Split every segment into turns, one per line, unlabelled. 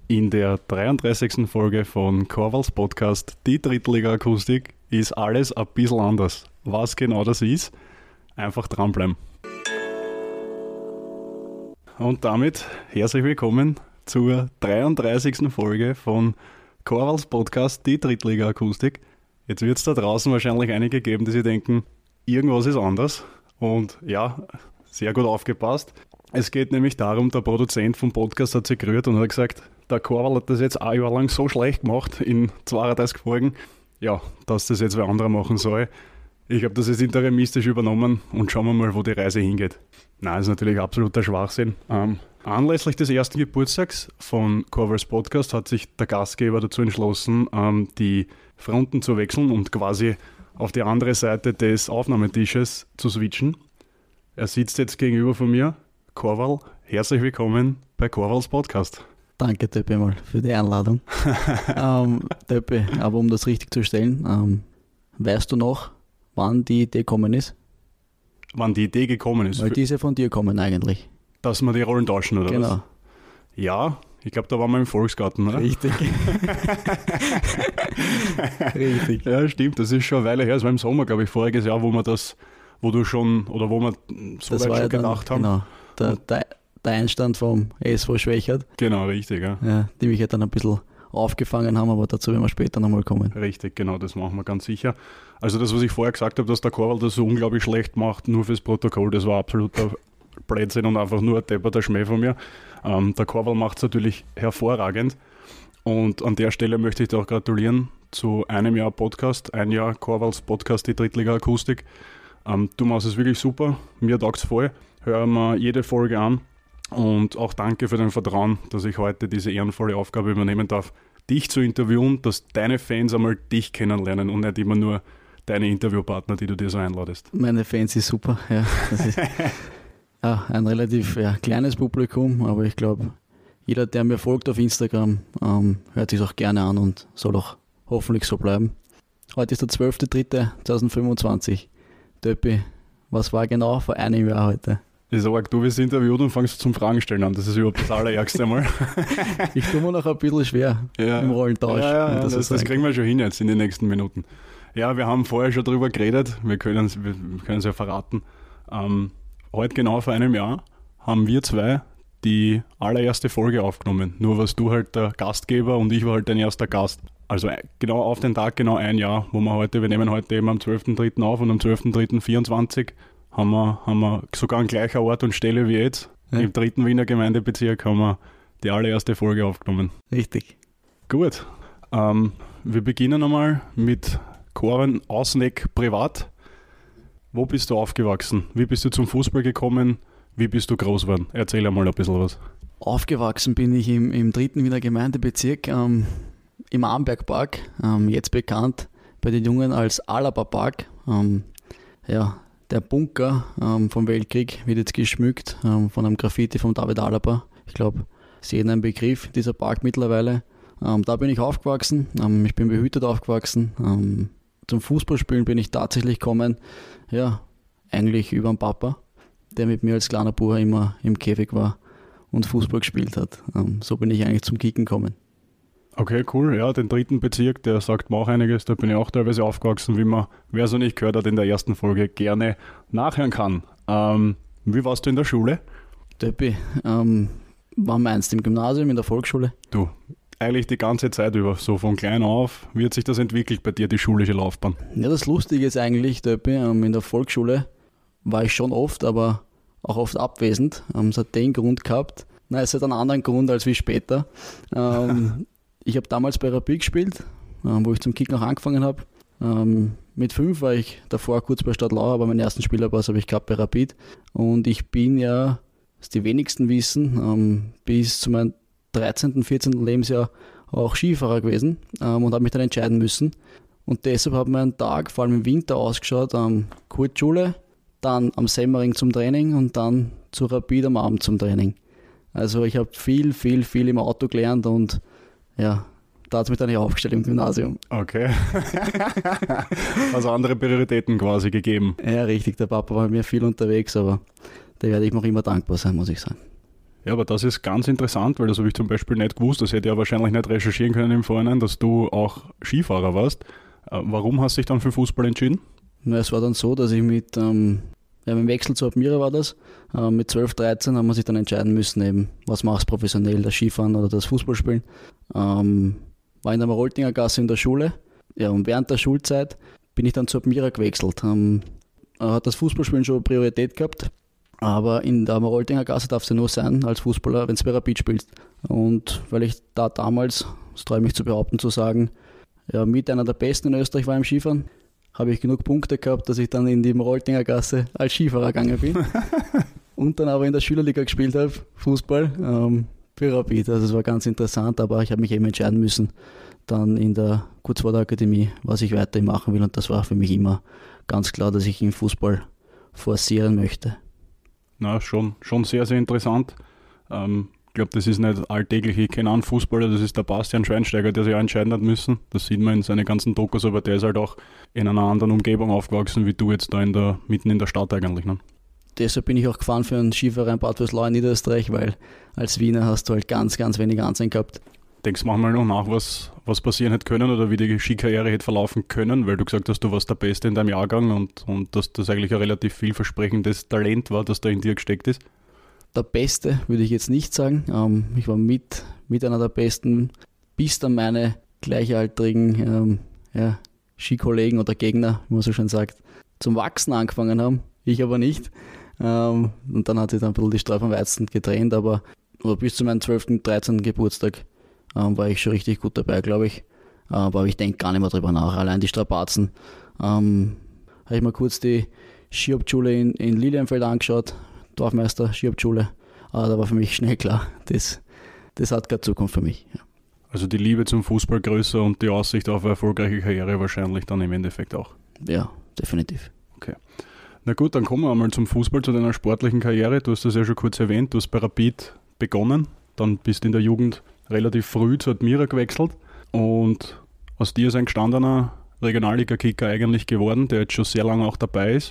In der 33. Folge von Korvals Podcast, die Drittliga-Akustik, ist alles ein bisschen anders. Was genau das ist, einfach dranbleiben. Und damit herzlich willkommen zur 33. Folge von Korvals Podcast, die Drittliga-Akustik. Jetzt wird es da draußen wahrscheinlich einige geben, die sich denken, irgendwas ist anders. Und ja, sehr gut aufgepasst. Es geht nämlich darum, der Produzent vom Podcast hat sich gerührt und hat gesagt, der Korval hat das jetzt ein Jahr lang so schlecht gemacht in 32 Folgen, ja, dass das jetzt wer anderer machen soll. Ich habe das jetzt interimistisch übernommen und schauen wir mal, wo die Reise hingeht. Nein, das ist natürlich absoluter Schwachsinn. Anlässlich des ersten Geburtstags von Korvals Podcast hat sich der Gastgeber dazu entschlossen, die Fronten zu wechseln und quasi auf die andere Seite des Aufnahmetisches zu switchen. Er sitzt jetzt gegenüber von mir. Korval, herzlich willkommen bei Korvals Podcast.
Danke, Töppi, mal für die Einladung. Töppi, aber um das richtig zu stellen, weißt du noch, wann die Idee gekommen ist?
Wann die Idee gekommen ist?
Weil die ist ja von dir gekommen eigentlich.
Dass wir die Rollen tauschen, oder
genau.
Was? Ja, ich glaube, da waren wir im Volksgarten, oder?
Richtig. Richtig.
Ja, stimmt, das ist schon eine Weile her. Es war im Sommer, glaube ich, voriges Jahr, wo wir so weit schon gedacht haben.
Genau, der Einstand vom SV Schwächert.
Genau, richtig, ja.
Ja, die mich ja dann ein bisschen aufgefangen haben, aber dazu werden wir später nochmal kommen.
Richtig, genau, das machen wir ganz sicher. Also das, was ich vorher gesagt habe, dass der Korval das so unglaublich schlecht macht, nur fürs Protokoll, das war absoluter Blödsinn und einfach nur ein depperter Schmäh von mir. Der Korval macht es natürlich hervorragend und an der Stelle möchte ich dir auch gratulieren zu einem Jahr Podcast, ein Jahr Korvals Podcast, die Drittliga-Akustik. Du machst es wirklich super, mir taugt es voll, höre mir jede Folge an. Und auch danke für dein Vertrauen, dass ich heute diese ehrenvolle Aufgabe übernehmen darf, dich zu interviewen, dass deine Fans einmal dich kennenlernen und nicht immer nur deine Interviewpartner, die du dir so einladest.
Meine Fans ist super, ja. Das ist ein relativ kleines Publikum, aber ich glaube, jeder, der mir folgt auf Instagram, hört sich auch gerne an und soll auch hoffentlich so bleiben. Heute ist der 12.03.2025. Töppi, was war genau vor einem Jahr heute?
Ich sag, du wirst interviewt und fangst zum Fragen stellen an. Das ist überhaupt das Allerärgste einmal.
Ich tue mir noch ein bisschen schwer im Rollentausch.
Ja, das kriegen wir schon hin jetzt in den nächsten Minuten. Ja, wir haben vorher schon drüber geredet. Wir können es ja verraten. Heute genau vor einem Jahr haben wir zwei die allererste Folge aufgenommen. Nur warst du halt der Gastgeber und ich war halt dein erster Gast. Also genau auf den Tag, genau ein Jahr, wir nehmen heute eben am 12.03. auf und am 12.03.24 haben wir sogar an gleicher Ort und Stelle wie jetzt, im 3. Wiener Gemeindebezirk, haben wir die allererste Folge aufgenommen.
Richtig.
Gut. Wir beginnen einmal mit Koren Ausneck privat. Wo bist du aufgewachsen? Wie bist du zum Fußball gekommen? Wie bist du groß geworden? Erzähl einmal ein bisschen was. Aufgewachsen
bin ich im 3. Wiener Gemeindebezirk, im Ambergpark, jetzt bekannt bei den Jungen als Alaba-Park. Der Bunker vom Weltkrieg wird jetzt geschmückt von einem Graffiti von David Alaba. Ich glaube, ist jedem ein Begriff, dieser Park mittlerweile. Da bin ich aufgewachsen, ich bin behütet aufgewachsen. Zum Fußballspielen bin ich tatsächlich gekommen, eigentlich über den Papa, der mit mir als kleiner Bub immer im Käfig war und Fußball gespielt hat. So bin ich eigentlich zum Kicken gekommen.
Okay, cool. Ja, den 3. Bezirk, der sagt mir auch einiges. Da bin ich auch teilweise aufgewachsen, wie man, wer so nicht gehört hat, in der ersten Folge gerne nachhören kann. Wie warst du in der Schule?
Töppi, wann meinst du, im Gymnasium, in der Volksschule?
Du, eigentlich die ganze Zeit über, so von klein auf. Wie hat sich das entwickelt bei dir, die schulische Laufbahn?
Ja, das Lustige ist eigentlich, Töppi, in der Volksschule war ich schon oft, aber auch oft abwesend. Es hat den Grund gehabt. Nein, es hat einen anderen Grund als wie später. Ich habe damals bei Rapid gespielt, wo ich zum Kick noch angefangen habe. Mit 5 war ich davor kurz bei Stadtlau, aber meinen ersten Spielerpass habe ich gehabt bei Rapid. Und ich bin ja, was die wenigsten wissen, bis zu meinem 13., 14. Lebensjahr auch Skifahrer gewesen und habe mich dann entscheiden müssen. Und deshalb hat mein Tag vor allem im Winter ausgeschaut, Kurzschule, dann am Semmering zum Training und dann zu Rapid am Abend zum Training. Also ich habe viel im Auto gelernt und ja, da hat es mich dann nicht aufgestellt im Gymnasium.
Okay. Also andere Prioritäten quasi gegeben.
Ja, richtig. Der Papa war mit mir viel unterwegs, aber da werde ich noch immer dankbar sein, muss ich sagen.
Ja, aber das ist ganz interessant, weil das habe ich zum Beispiel nicht gewusst. Das hätte ich ja wahrscheinlich nicht recherchieren können im Vorhinein, dass du auch Skifahrer warst. Warum hast du dich dann für Fußball entschieden?
Na, es war dann so, dass ich mit dem Wechsel zu Admira war das. Mit 12, 13 haben wir sich dann entscheiden müssen, eben, was machst du professionell, das Skifahren oder das Fußballspielen. War in der Maroltinger Gasse in der Schule. Ja, und während der Schulzeit bin ich dann zu Admira gewechselt. Hat das Fußballspielen schon Priorität gehabt, aber in der Maroltinger Gasse darfst du nur sein als Fußballer, wenn du bei Rapid spielst. Und weil ich da damals, das traue ich mich zu behaupten, zu sagen, ja, mit einer der Besten in Österreich war im Skifahren, habe ich genug Punkte gehabt, dass ich dann in die Maroltinger Gasse als Skifahrer gegangen bin. Und dann aber in der Schülerliga gespielt habe, Fußball, für Rapid. Also es war ganz interessant, aber ich habe mich eben entscheiden müssen, dann kurz vor der Akademie, was ich weiterhin machen will. Und das war für mich immer ganz klar, dass ich im Fußball forcieren möchte.
Na, schon sehr, sehr interessant. Ich glaube, das ist nicht alltäglich. Ich kenne einen Fußballer, das ist der Bastian Schweinsteiger, der sich auch entscheiden hat müssen. Das sieht man in seinen ganzen Dokus, aber der ist halt auch in einer anderen Umgebung aufgewachsen, wie du jetzt da mitten in der Stadt eigentlich. Ne?
Deshalb bin ich auch gefahren für einen Skiverein Bad Vöslau in Niederösterreich, weil als Wiener hast du halt ganz, ganz wenig Ansehen gehabt.
Denkst du manchmal noch nach, was passieren hätte können oder wie die Skikarriere hätte verlaufen können, weil du gesagt hast, du warst der Beste in deinem Jahrgang und dass das eigentlich ein relativ vielversprechendes Talent war, das da in dir gesteckt ist?
Der Beste würde ich jetzt nicht sagen. Ich war mit einer der Besten, bis dann meine gleichaltrigen Skikollegen oder Gegner, wie man so schön sagt, zum Wachsen angefangen haben. Ich aber nicht. Und dann hat sich dann ein bisschen die Streu vom Weizen getrennt, aber bis zu meinem 12., 13. Geburtstag war ich schon richtig gut dabei, glaube ich. Aber ich denke gar nicht mehr drüber nach. Allein die Strapazen. Habe ich mal kurz die Skihauptschule in Lilienfeld angeschaut, Dorfmeister Skihauptschule. Aber da war für mich schnell klar, das hat keine Zukunft für mich. Ja.
Also die Liebe zum Fußball größer und die Aussicht auf eine erfolgreiche Karriere wahrscheinlich dann im Endeffekt auch.
Ja, definitiv.
Okay. Na gut, dann kommen wir einmal zum Fußball, zu deiner sportlichen Karriere. Du hast das ja schon kurz erwähnt, du hast bei Rapid begonnen, dann bist in der Jugend relativ früh zu Admira gewechselt und aus dir ist ein gestandener Regionalliga-Kicker eigentlich geworden, der jetzt schon sehr lange auch dabei ist.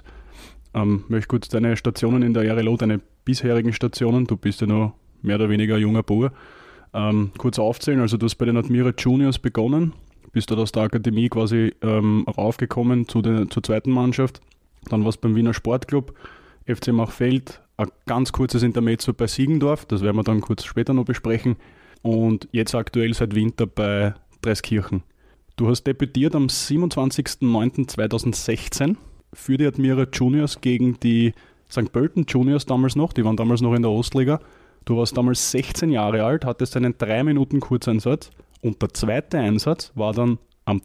Möchte kurz deine Stationen in der RLO, deine bisherigen Stationen, du bist ja noch mehr oder weniger ein junger Bauer, kurz aufzählen. Also du hast bei den Admira Juniors begonnen, bist dort aus der Akademie quasi raufgekommen zur zweiten Mannschaft, dann warst du beim Wiener Sportclub, FC Machfeld, ein ganz kurzes Intermezzo bei Siegendorf, das werden wir dann kurz später noch besprechen, und jetzt aktuell seit Winter bei Dreskirchen. Du hast debütiert am 27.09.2016 für die Admira Juniors gegen die St. Pölten Juniors damals noch, die waren damals noch in der Ostliga. Du warst damals 16 Jahre alt, hattest einen 3 Minuten Kurzeinsatz und der zweite Einsatz war dann am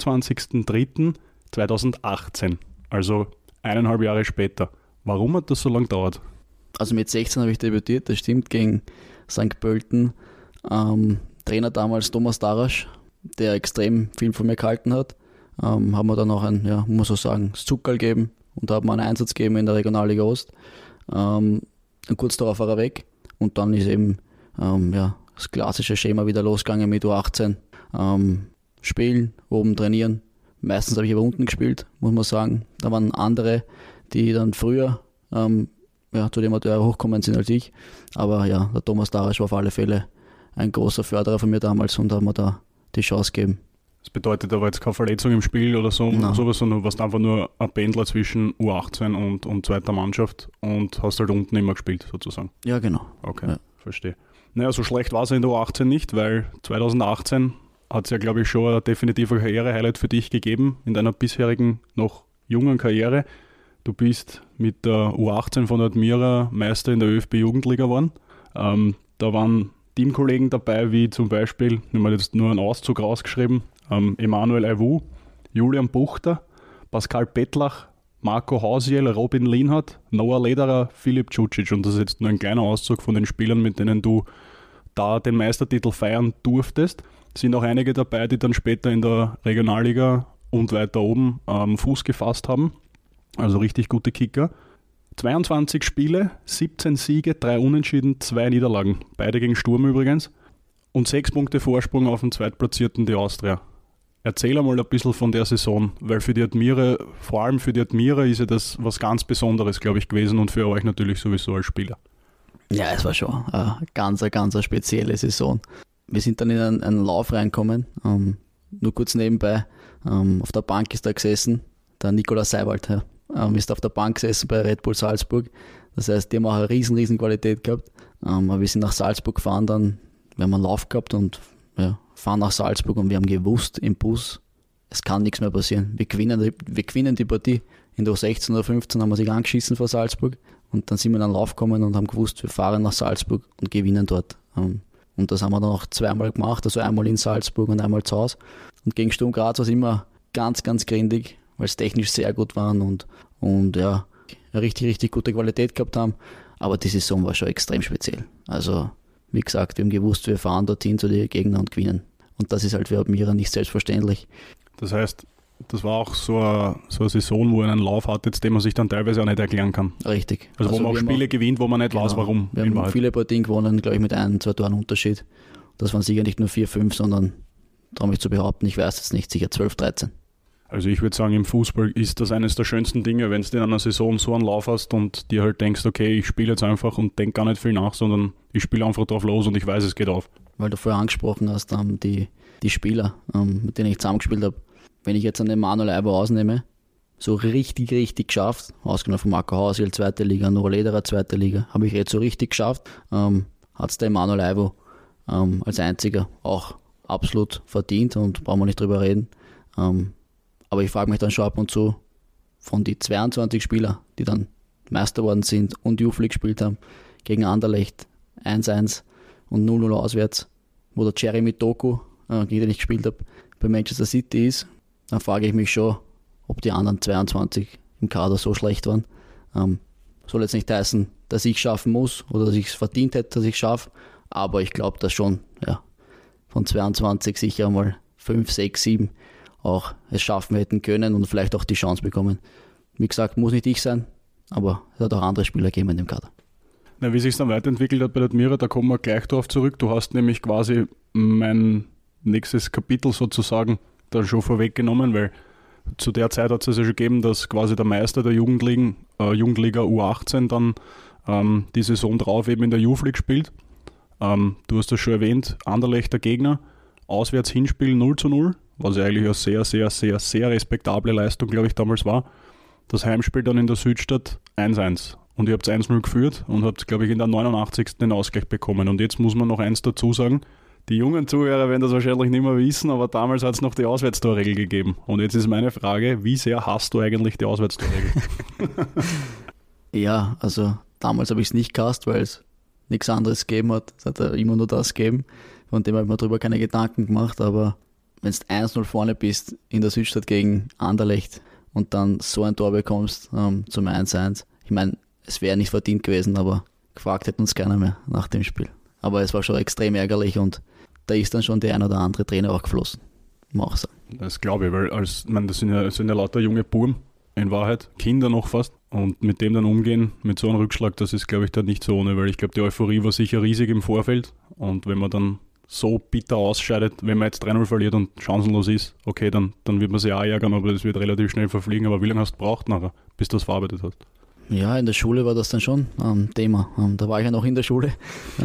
23.03.2018, also 1,5 Jahre später. Warum hat das so lange gedauert?
Also mit 16 habe ich debütiert, das stimmt, gegen St. Pölten. Trainer damals Thomas Darasch, der extrem viel von mir gehalten hat. Haben wir dann auch muss man so sagen, das Zuckerl gegeben und haben einen Einsatz gegeben in der Regionalliga Ost. Und kurz darauf war er weg und dann ist eben das klassische Schema wieder losgegangen mit U18. Spielen, oben trainieren. Meistens habe ich aber unten gespielt, muss man sagen. Da waren andere, die dann früher zu dem Amateur hochkommen sind als ich. Aber ja, der Thomas Darasch war auf alle Fälle ein großer Förderer von mir damals und hat mir da die Chance gegeben.
Das bedeutet aber jetzt keine Verletzung im Spiel oder sowas, sondern du warst einfach nur ein Pendler zwischen U18 und zweiter Mannschaft und hast halt unten immer gespielt, sozusagen.
Ja, genau.
Okay,
ja.
Verstehe. Naja, so schlecht war es in der U18 nicht, weil 2018 hat es ja, glaube ich, schon ein definitiver Karriere-Highlight für dich gegeben in deiner bisherigen, noch jungen Karriere. Du bist mit der U18 von Admira Meister in der ÖFB-Jugendliga geworden. Da waren Teamkollegen dabei, wie zum Beispiel, ich habe jetzt nur einen Auszug rausgeschrieben, Emanuel Aiwu, Julian Buchter, Pascal Pettlach, Marco Hausiel, Robin Lienhardt, Noah Lederer, Filip Čučić. Und das ist jetzt nur ein kleiner Auszug von den Spielern, mit denen du da den Meistertitel feiern durftest. Es sind auch einige dabei, die dann später in der Regionalliga und weiter oben Fuß gefasst haben. Also richtig gute Kicker. 22 Spiele, 17 Siege, 3 Unentschieden, 2 Niederlagen. Beide gegen Sturm übrigens. Und 6 Punkte Vorsprung auf den Zweitplatzierten, die Austria. Erzähl einmal ein bisschen von der Saison, weil für die Admira, vor allem für die Admira, ist ja das was ganz Besonderes, glaube ich, gewesen und für euch natürlich sowieso als Spieler.
Ja, es war schon eine ganz spezielle Saison. Wir sind dann in einen Lauf reinkommen, nur kurz nebenbei, auf der Bank ist da gesessen, der Nikolaus Seiwald, ist auf der Bank gesessen bei Red Bull Salzburg. Das heißt, die haben auch eine riesen Qualität gehabt. Aber wir sind nach Salzburg gefahren, dann wir haben einen Lauf gehabt und fahren nach Salzburg und wir haben gewusst im Bus, es kann nichts mehr passieren. Wir gewinnen die Partie. In der 16 oder 15 haben wir sich angeschissen vor Salzburg und dann sind wir in einen Lauf gekommen und haben gewusst, wir fahren nach Salzburg und gewinnen dort. Und das haben wir dann auch zweimal gemacht, also einmal in Salzburg und einmal zu Hause. Und gegen Sturm Graz war es immer ganz grindig, weil es technisch sehr gut waren und eine richtig gute Qualität gehabt haben. Aber die Saison war schon extrem speziell. Also, wie gesagt, wir haben gewusst, wir fahren dorthin zu den Gegnern und gewinnen. Und das ist halt für Admira nicht selbstverständlich.
Das heißt, das war auch so eine Saison, wo er einen Lauf hat, den man sich dann teilweise auch nicht erklären kann.
Richtig.
Also wo man auch Spiele gewinnt, wo man nicht weiß, warum.
Wir haben viele Partien gewonnen, glaube ich, mit 1-2 Toren Unterschied. Das waren sicher nicht nur 4-5, sondern, traue mich zu behaupten, ich weiß es nicht, sicher 12-13.
Also ich würde sagen, im Fußball ist das eines der schönsten Dinge, wenn du in einer Saison so einen Lauf hast und dir halt denkst, okay, ich spiele jetzt einfach und denke gar nicht viel nach, sondern ich spiele einfach drauf los und ich weiß, es geht auf.
Weil du vorher angesprochen hast, die Spieler, mit denen ich zusammengespielt habe. Wenn ich jetzt einen Manuel Aibo ausnehme, so richtig geschafft, ausgenommen von Marco Hausiel, 2. Liga, Nora Lederer, 2. Liga, habe ich jetzt so richtig geschafft, hat es der Manuel Aibo als einziger auch absolut verdient und brauchen wir nicht drüber reden. Aber ich frage mich dann schon ab und zu, von die 22 Spieler, die dann Meister geworden sind und Youth League gespielt haben, gegen Anderlecht 1-1 und 0-0 auswärts, wo der Jeremy Doku, gegen den ich gespielt habe, bei Manchester City ist, dann frage ich mich schon, ob die anderen 22 im Kader so schlecht waren. Soll jetzt nicht heißen, dass ich es schaffen muss oder dass ich es verdient hätte, dass ich es schaffe, aber ich glaube, dass schon von 22 sicher mal 5, 6, 7 auch es schaffen hätten können und vielleicht auch die Chance bekommen. Wie gesagt, muss nicht ich sein, aber es hat auch andere Spieler gegeben in dem Kader.
Na, wie sich es dann weiterentwickelt hat bei der Admira, da kommen wir gleich darauf zurück. Du hast nämlich quasi mein nächstes Kapitel sozusagen dann schon vorweggenommen, weil zu der Zeit hat es ja schon gegeben, dass quasi der Meister der Jugendliga U18 dann die Saison drauf eben in der Youth League spielt. Du hast das schon erwähnt, Anderlechter Gegner, auswärts Hinspiel 0-0, was ja eigentlich eine sehr respektable Leistung, glaube ich, damals war. Das Heimspiel dann in der Südstadt 1-1 und ihr habt 1-0 geführt und habt, glaube ich, in der 89. den Ausgleich bekommen. Und jetzt muss man noch eins dazu sagen, die jungen Zuhörer werden das wahrscheinlich nicht mehr wissen, aber damals hat es noch die Auswärtstorregel gegeben. Und jetzt ist meine Frage, wie sehr hasst du eigentlich die Auswärtstorregel?
Ja, also damals habe ich es nicht gehasst, weil es nichts anderes gegeben hat. Es hat ja immer nur das gegeben. Von dem habe ich mir darüber keine Gedanken gemacht. Aber wenn du 1-0 vorne bist in der Südstadt gegen Anderlecht und dann so ein Tor bekommst zum 1-1, ich meine, es wäre nicht verdient gewesen, aber gefragt hätte uns keiner mehr nach dem Spiel. Aber es war schon extrem ärgerlich und da ist dann schon der ein oder andere Trainer auch geflossen. Muss auch sagen. Das
glaube ich, weil das sind ja lauter junge Buben, in Wahrheit, Kinder noch fast. Und mit dem dann umgehen, mit so einem Rückschlag, das ist, glaube ich, dann nicht so ohne, weil ich glaube, die Euphorie war sicher riesig im Vorfeld. Und wenn man dann so bitter ausscheidet, wenn man jetzt 3-0 verliert und chancenlos ist, okay, dann wird man sich auch ärgern, aber das wird relativ schnell verfliegen. Aber wie lange hast du gebraucht nachher, bis du das verarbeitet hast?
Ja, in der Schule war das dann schon Thema. Da war ich ja noch in der Schule.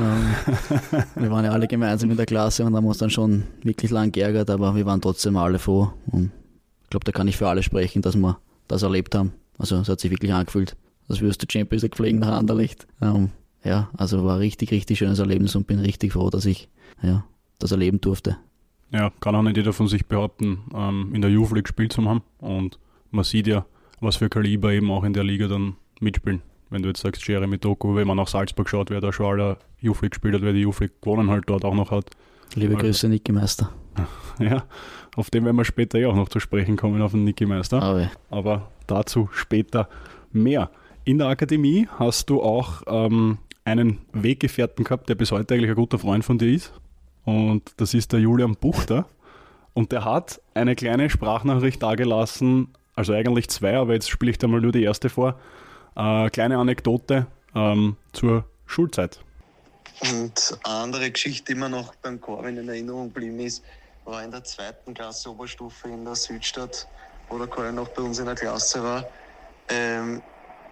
Wir waren ja alle gemeinsam in der Klasse und haben uns dann schon wirklich lang geärgert, aber wir waren trotzdem alle froh. Und ich glaube, da kann ich für alle sprechen, dass wir das erlebt haben. Also es hat sich wirklich angefühlt, als würdest du Champions League fliegen nach Anderlecht. Also war richtig schönes Erlebnis und bin richtig froh, dass ich das erleben durfte.
Ja, kann auch nicht jeder von sich behaupten, in der Youth League gespielt zu haben. Und man sieht ja, was für Kaliber eben auch in der Liga dann mitspielen. Wenn du jetzt sagst, Jeremy Doku, wenn man nach Salzburg schaut, wer da schon alle Youth League gespielt hat, wer die Youth League gewonnen halt dort auch noch hat.
Liebe Grüße, Niki Meister.
Ja, auf den werden wir später auch noch zu sprechen kommen, auf den Niki Meister. Aber dazu später mehr. In der Akademie hast du auch einen Weggefährten gehabt, der bis heute eigentlich ein guter Freund von dir ist. Und das ist der Julian Buchter. Und der hat eine kleine Sprachnachricht dagelassen, also eigentlich zwei, aber jetzt spiele ich da mal nur die erste vor. Kleine Anekdote zur Schulzeit.
Und eine andere Geschichte, die mir noch beim Corwin in Erinnerung geblieben ist, war in der 2. Klasse Oberstufe in der Südstadt, wo der Corwin noch bei uns in der Klasse war.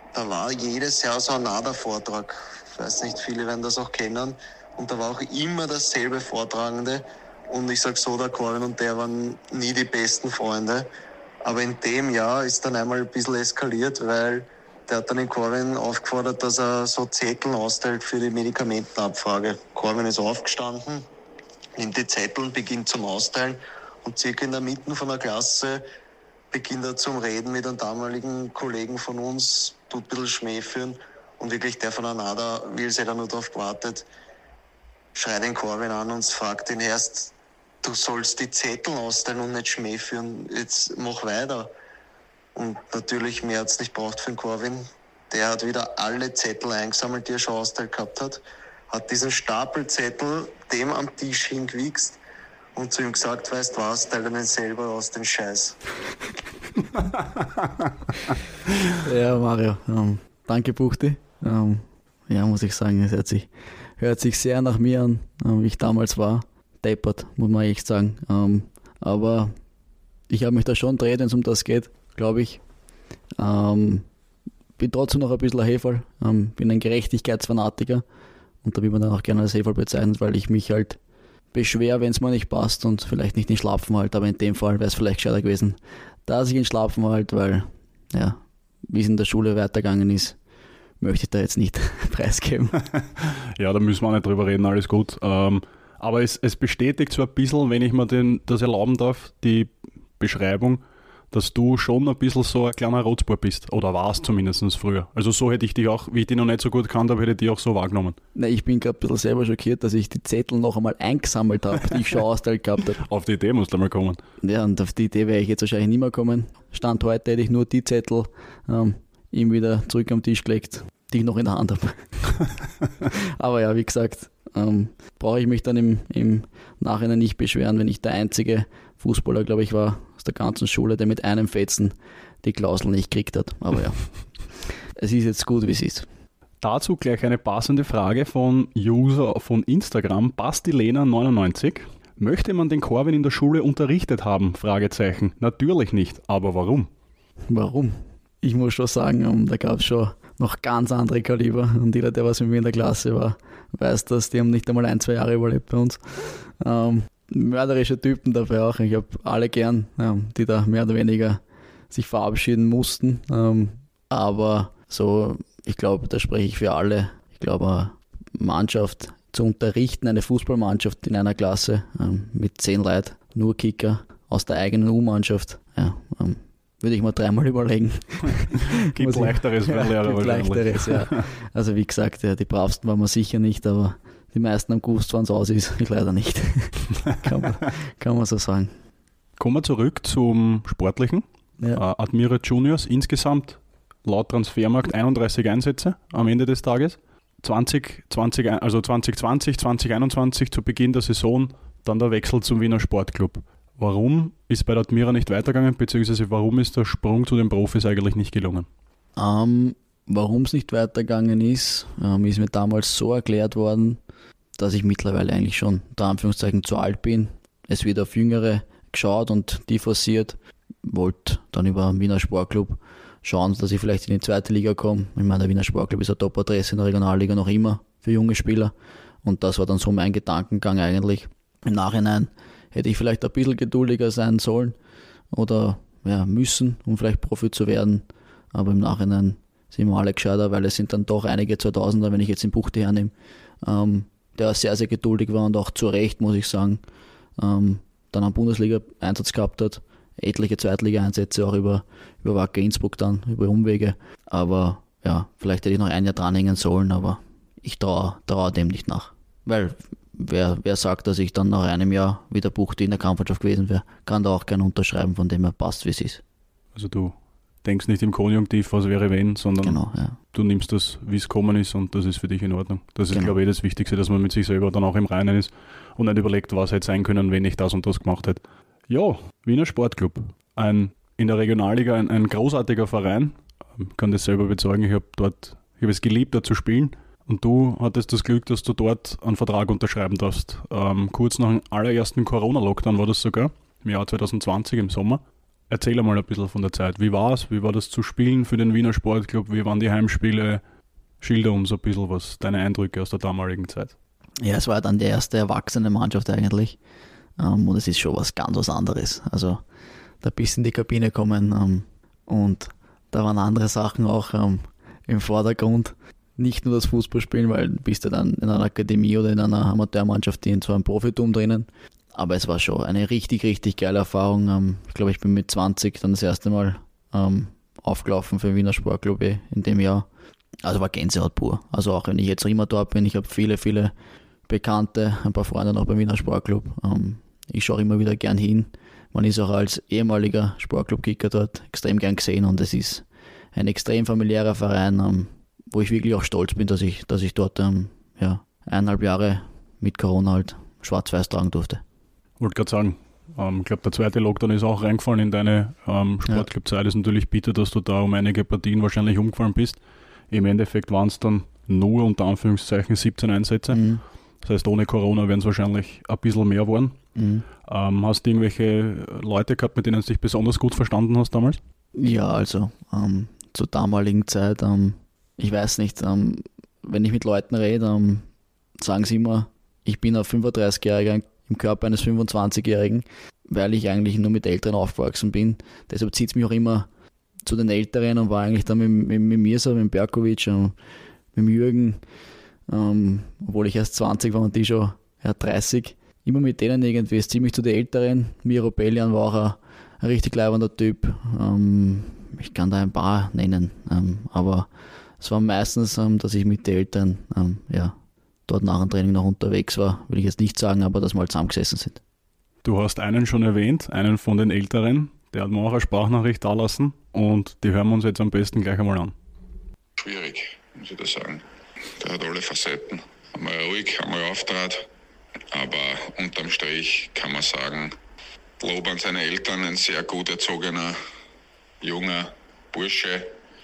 da war jedes Jahr so ein NADA-Vortrag. Ich weiß nicht, viele werden das auch kennen. Und da war auch immer dasselbe Vortragende. Und ich sage so, der Corwin und der waren nie die besten Freunde. Aber in dem Jahr ist dann einmal ein bisschen eskaliert, weil der hat dann den Corwin aufgefordert, dass er so Zettel austeilt für die Medikamentenabfrage. Corwin ist aufgestanden, nimmt die Zettel und beginnt zum Austeilen. Und circa in der Mitte von der Klasse beginnt er zum Reden mit einem damaligen Kollegen von uns, tut ein bisschen Schmäh führen. Und wirklich der von der NADA, will sich da nur darauf gewartet, schreit den Corwin an und fragt ihn erst, du sollst die Zettel austeilen und nicht Schmäh führen, jetzt mach weiter. Und natürlich, mehr hat es nicht braucht für den Corwin. Der hat wieder alle Zettel eingesammelt, die er schon austeilt gehabt hat diesen Stapelzettel dem am Tisch hingewichst und zu ihm gesagt, weißt was, teile den selber aus, den Scheiß.
Ja, Mario, danke Buchti. Ja, muss ich sagen, es hört sich sehr nach mir an, wie ich damals war. Deppert, muss man echt sagen. Aber ich habe mich da schon gedreht, wenn es um das geht, glaube ich. Bin trotzdem noch ein bisschen ein Heferl, bin ein Gerechtigkeitsfanatiker und da wird man dann auch gerne als Heferl bezeichnet, weil ich mich halt beschwer, wenn es mir nicht passt und vielleicht nicht in Schlapfen halt, aber in dem Fall wäre es vielleicht gescheiter gewesen, dass ich in Schlapfen halt, weil, ja, wie es in der Schule weitergegangen ist, möchte ich da jetzt nicht preisgeben.
Ja, da müssen wir auch nicht drüber reden, alles gut. Aber es bestätigt so ein bisschen, wenn ich mir das erlauben darf, die Beschreibung, dass du schon ein bisschen so ein kleiner Rotzbub bist. Oder warst zumindest früher. Also so hätte ich dich auch, wie ich dich noch nicht so gut kannte, hätte ich dich auch so wahrgenommen.
Nein, ich bin gerade ein bisschen selber schockiert, dass ich die Zettel noch einmal eingesammelt habe, die ich schon austeilt gehabt habe.
Auf die Idee musst du mal kommen.
Ja, und auf die Idee wäre ich jetzt wahrscheinlich nicht mehr kommen. Stand heute hätte ich nur die Zettel ihm wieder zurück am Tisch gelegt, die ich noch in der Hand habe. Aber ja, wie gesagt, brauche ich mich dann im Nachhinein nicht beschweren, wenn ich der einzige Fußballer, glaube ich, war aus der ganzen Schule, der mit einem Fetzen die Klausel nicht gekriegt hat. Aber ja, es ist jetzt gut, wie es ist.
Dazu gleich eine passende Frage von User von Instagram, Bastilena99. Möchte man den Corwin in der Schule unterrichtet haben? Fragezeichen. Natürlich nicht, aber warum?
Warum? Ich muss schon sagen, da gab es schon noch ganz andere Kaliber und jeder, der was mit mir in der Klasse war, weiß das, die haben nicht einmal 1-2 Jahre überlebt bei uns. Mörderische Typen dabei auch. Ich habe alle gern, die da mehr oder weniger sich verabschieden mussten. Aber so, ich glaube, da spreche ich für alle. Ich glaube, eine Mannschaft zu unterrichten, eine Fußballmannschaft in einer Klasse mit 10 Leuten, nur Kicker aus der eigenen U-Mannschaft, würde ich mal 3-mal überlegen.
Gibt Leichteres für Lehrer wahrscheinlich.
Leichteres, ja. Also wie gesagt, die bravsten waren wir sicher nicht, aber die meisten haben gewusst, wann es aus ist. Ich leider nicht. kann man so sagen.
Kommen wir zurück zum Sportlichen.
Ja.
Admira Juniors insgesamt laut Transfermarkt 31 Einsätze am Ende des Tages. 2020, 2021 zu Beginn der Saison, dann der Wechsel zum Wiener Sportclub. Warum ist bei der Admira nicht weitergegangen, beziehungsweise warum ist der Sprung zu den Profis eigentlich nicht gelungen?
Warum es nicht weitergegangen ist mir damals so erklärt worden, dass ich mittlerweile eigentlich schon unter Anführungszeichen zu alt bin. Es wird auf Jüngere geschaut und die forciert. Wollte dann über den Wiener Sportclub schauen, dass ich vielleicht in die zweite Liga komme. Ich meine, der Wiener Sportclub ist eine Top-Adresse in der Regionalliga noch immer für junge Spieler. Und das war dann so mein Gedankengang eigentlich. Im Nachhinein hätte ich vielleicht ein bisschen geduldiger sein sollen oder müssen, um vielleicht Profi zu werden. Aber im Nachhinein sind wir alle gescheiter, weil es sind dann doch einige 2000er, wenn ich jetzt den Buchti hernehme, der sehr, sehr geduldig war und auch zu Recht, muss ich sagen, dann einen Bundesliga-Einsatz gehabt hat, etliche Zweitliga-Einsätze auch über Wacker Innsbruck dann, über Umwege. Aber ja, vielleicht hätte ich noch ein Jahr dranhängen sollen, aber ich traue dem nicht nach. Weil wer sagt, dass ich dann nach einem Jahr wieder Buchti in der Kampfmannschaft gewesen wäre, kann da auch gerne unterschreiben, von dem er passt, wie es ist.
Also du denkst nicht im Konjunktiv, was wäre wenn, sondern
genau, ja.
Du nimmst das, wie es kommen ist und das ist für dich in Ordnung. Das ist,
genau,
glaube ich, das Wichtigste, dass man mit sich selber dann auch im Reinen ist und nicht überlegt, was hätte sein können, wenn ich das und das gemacht hätte. Ja, Wiener Sportclub, in der Regionalliga ein großartiger Verein. Ich kann das selber bezeugen, ich habe es geliebt, dort zu spielen. Und du hattest das Glück, dass du dort einen Vertrag unterschreiben darfst. Kurz nach dem allerersten Corona-Lockdown war das sogar, im Jahr 2020 im Sommer. Erzähl einmal ein bisschen von der Zeit. Wie war es? Wie war das zu spielen für den Wiener Sportclub? Wie waren die Heimspiele? Schilder uns ein bisschen was, deine Eindrücke aus der damaligen Zeit.
Ja, es war dann die erste erwachsene Mannschaft eigentlich. Und es ist schon ganz was anderes. Also da bist du in die Kabine gekommen und da waren andere Sachen auch im Vordergrund. Nicht nur das Fußballspielen, weil du bist ja dann in einer Akademie oder in einer Amateurmannschaft, die in so einem Profitum drinnen. Aber es war schon eine richtig, richtig geile Erfahrung. Ich glaube, ich bin mit 20 dann das erste Mal aufgelaufen für den Wiener Sportclub in dem Jahr. Also war Gänsehaut pur. Also auch wenn ich jetzt immer dort bin, ich habe viele, viele Bekannte, ein paar Freunde noch beim Wiener Sportclub. Ich schaue immer wieder gern hin. Man ist auch als ehemaliger Sportclub-Kicker dort extrem gern gesehen und es ist ein extrem familiärer Verein, wo ich wirklich auch stolz bin, dass ich dort 1,5 Jahre mit Corona halt schwarz-weiß tragen durfte.
Ich wollte gerade sagen, ich glaube, der zweite Lockdown ist auch reingefallen in deine Sportclub-Zeit. Es ist natürlich bitter, dass du da um einige Partien wahrscheinlich umgefallen bist. Im Endeffekt waren es dann nur unter Anführungszeichen 17 Einsätze. Mhm. Das heißt, ohne Corona wären es wahrscheinlich ein bisschen mehr geworden. Mhm. Hast du irgendwelche Leute gehabt, mit denen du dich besonders gut verstanden hast damals?
Ja, also zur damaligen Zeit, ich weiß nicht, wenn ich mit Leuten rede, sagen sie immer, ich bin ein 35-Jähriger im Körper eines 25-Jährigen, weil ich eigentlich nur mit Älteren aufgewachsen bin. Deshalb zieht es mich auch immer zu den Älteren und war eigentlich dann mit Mirza, mit Berkovic, mit Jürgen, obwohl ich erst 20 war und die schon 30. Immer mit denen irgendwie, ist ziemlich zu den Älteren. Miro Bellian war auch ein richtig leibender Typ. Ich kann da ein paar nennen, aber es war meistens, dass ich mit den Älteren dort nach dem Training noch unterwegs war, will ich jetzt nicht sagen, aber dass wir halt zusammengesessen sind.
Du hast einen schon erwähnt, einen von den Älteren, der hat mir auch eine Sprachnachricht da lassen und die hören wir uns jetzt am besten gleich einmal an.
Schwierig, muss ich da sagen. Der hat alle Facetten. Einmal ruhig, einmal auftrat, aber unterm Strich kann man sagen, Lob an seine Eltern, ein sehr gut erzogener, junger Bursche.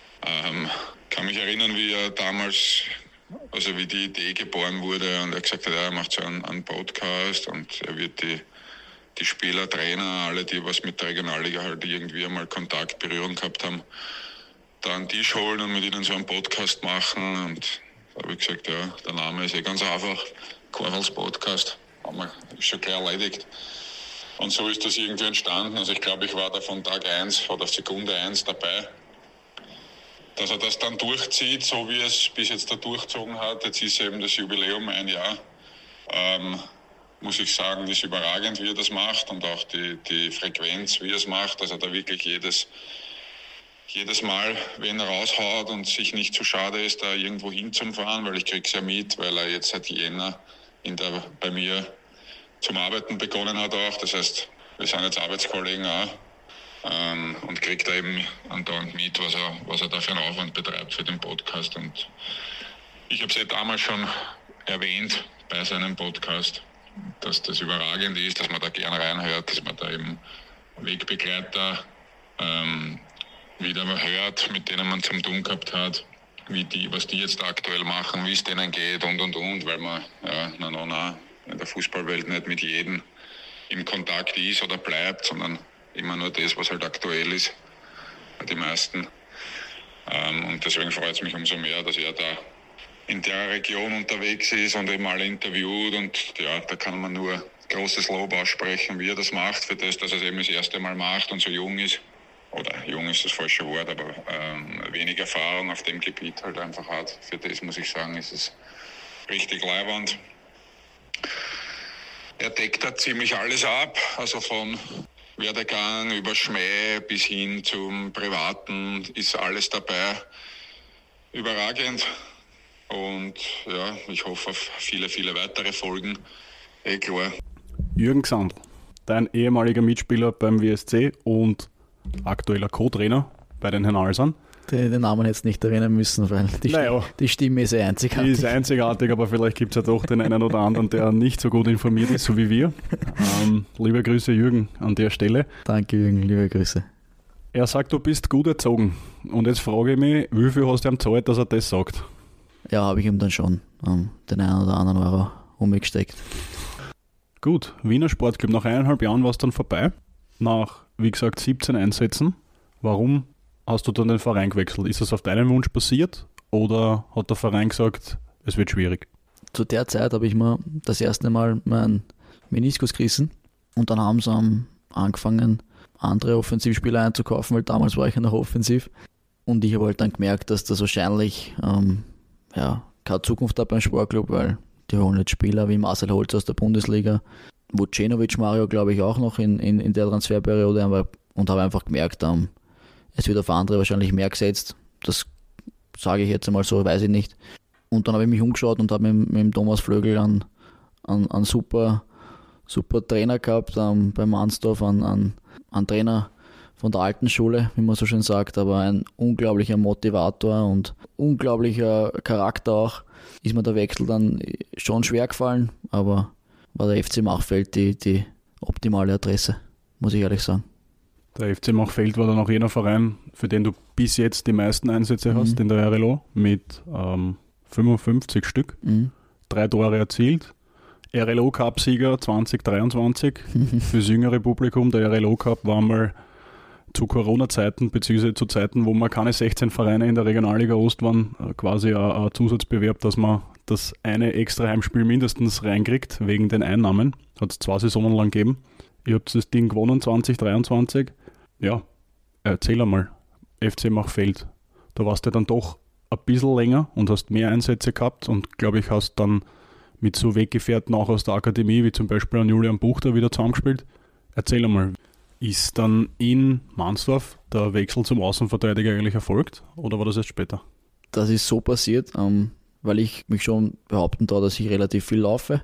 Kann mich erinnern, wie er damals, also wie die Idee geboren wurde und er gesagt hat, er macht so einen Podcast und er wird die Spieler, Trainer, alle, die was mit der Regionalliga halt irgendwie einmal Kontakt, Berührung gehabt haben, da an den Tisch holen und mit ihnen so einen Podcast machen. Und da habe ich gesagt, ja, der Name ist ganz einfach, Korvals Podcast, ist schon gleich erledigt. Und so ist das irgendwie entstanden. Also ich glaube, ich war da von Tag 1 oder Sekunde 1 dabei. Dass er das dann durchzieht, so wie es bis jetzt da durchgezogen hat, jetzt ist eben das Jubiläum 1 Jahr, muss ich sagen, ist überragend, wie er das macht und auch die Frequenz, wie er es macht, dass er da wirklich jedes Mal, wenn er raushaut und sich nicht zu schade ist, da irgendwo hinzufahren, weil ich kriege es ja mit, weil er jetzt seit Jänner bei mir zum Arbeiten begonnen hat auch. Das heißt, wir sind jetzt Arbeitskollegen auch und kriegt da eben andauernd mit, was er da für einen Aufwand betreibt für den Podcast. Und ich habe es ja damals schon erwähnt bei seinem Podcast, dass das überragend ist, dass man da gerne reinhört, dass man da eben Wegbegleiter wieder hört, mit denen man zum Tun gehabt hat, was die jetzt aktuell machen, wie es denen geht und, weil man in der Fußballwelt nicht mit jedem im Kontakt ist oder bleibt, sondern immer nur das, was halt aktuell ist, die meisten. Und deswegen freut es mich umso mehr, dass er da in der Region unterwegs ist und eben alle interviewt und ja, da kann man nur großes Lob aussprechen, wie er das macht, für das, dass er es eben das erste Mal macht und so jung ist. Oder jung ist das falsche Wort, aber wenig Erfahrung auf dem Gebiet halt einfach hat. Für das muss ich sagen, ist es richtig leiwand. Er deckt da ziemlich alles ab, also von Werdegang über Schmäh bis hin zum Privaten ist alles dabei. Überragend. Und ja, ich hoffe auf viele, viele weitere Folgen. Klar.
Jürgen Gsandl, dein ehemaliger Mitspieler beim WSC und aktueller Co-Trainer bei den Herrn Alsan.
Den Namen jetzt nicht erinnern müssen, weil die Stimme ist ja einzigartig.
Die ist einzigartig, aber vielleicht gibt es ja doch den einen oder anderen, der nicht so gut informiert ist, so wie wir. Liebe Grüße, Jürgen, an der Stelle.
Danke, Jürgen, liebe Grüße.
Er sagt, du bist gut erzogen. Und jetzt frage ich mich, wie viel hast du ihm gezahlt, dass er das sagt?
Ja, habe ich ihm dann schon den einen oder anderen Euro umgesteckt.
Gut, Wiener Sportclub. Nach 1,5 Jahren war es dann vorbei. Nach wie gesagt, 17 Einsätzen. Warum hast du dann den Verein gewechselt? Ist das auf deinen Wunsch passiert oder hat der Verein gesagt, es wird schwierig?
Zu der Zeit habe ich mir das erste Mal meinen Meniskus gerissen und dann haben sie angefangen, andere Offensivspieler einzukaufen, weil damals war ich ja noch offensiv. Und ich habe halt dann gemerkt, dass das wahrscheinlich keine Zukunft hat beim Sportclub, weil die holen jetzt Spieler wie Marcel Holz aus der Bundesliga, Vucenovic Mario, glaube ich, auch noch in der Transferperiode, und habe einfach gemerkt, es wird auf andere wahrscheinlich mehr gesetzt. Das sage ich jetzt einmal so, weiß ich nicht. Und dann habe ich mich umgeschaut und habe mit dem Thomas Flögel einen super Trainer gehabt, bei Mansdorf, einen Trainer von der alten Schule, wie man so schön sagt, aber ein unglaublicher Motivator und unglaublicher Charakter auch. Ist mir der Wechsel dann schon schwer gefallen, aber war der FC Machfeld die optimale Adresse, muss ich ehrlich sagen.
Der FC Machfeld war dann auch jener Verein, für den du bis jetzt die meisten Einsätze hast in der RLO, mit 55 Stück, 3 Tore erzielt. RLO Cup-Sieger 2023. Fürs jüngere Publikum, der RLO Cup war mal zu Corona-Zeiten, beziehungsweise zu Zeiten, wo man keine 16 Vereine in der Regionalliga Ost waren, quasi ein Zusatzbewerb, dass man das eine extra Heimspiel mindestens reinkriegt, wegen den Einnahmen. Hat es 2 Saisonen lang gegeben. Ihr habt das Ding gewonnen 2023. Ja, erzähl einmal, FC Machfeld. Da warst du dann doch ein bisschen länger und hast mehr Einsätze gehabt und glaube ich hast dann mit so Weggefährten auch aus der Akademie, wie zum Beispiel an Julian Buchter, wieder zusammengespielt. Erzähl einmal, ist dann in Mansdorf der Wechsel zum Außenverteidiger eigentlich erfolgt oder war das erst später?
Das ist so passiert, weil ich mich schon behaupten darf, dass ich relativ viel laufe.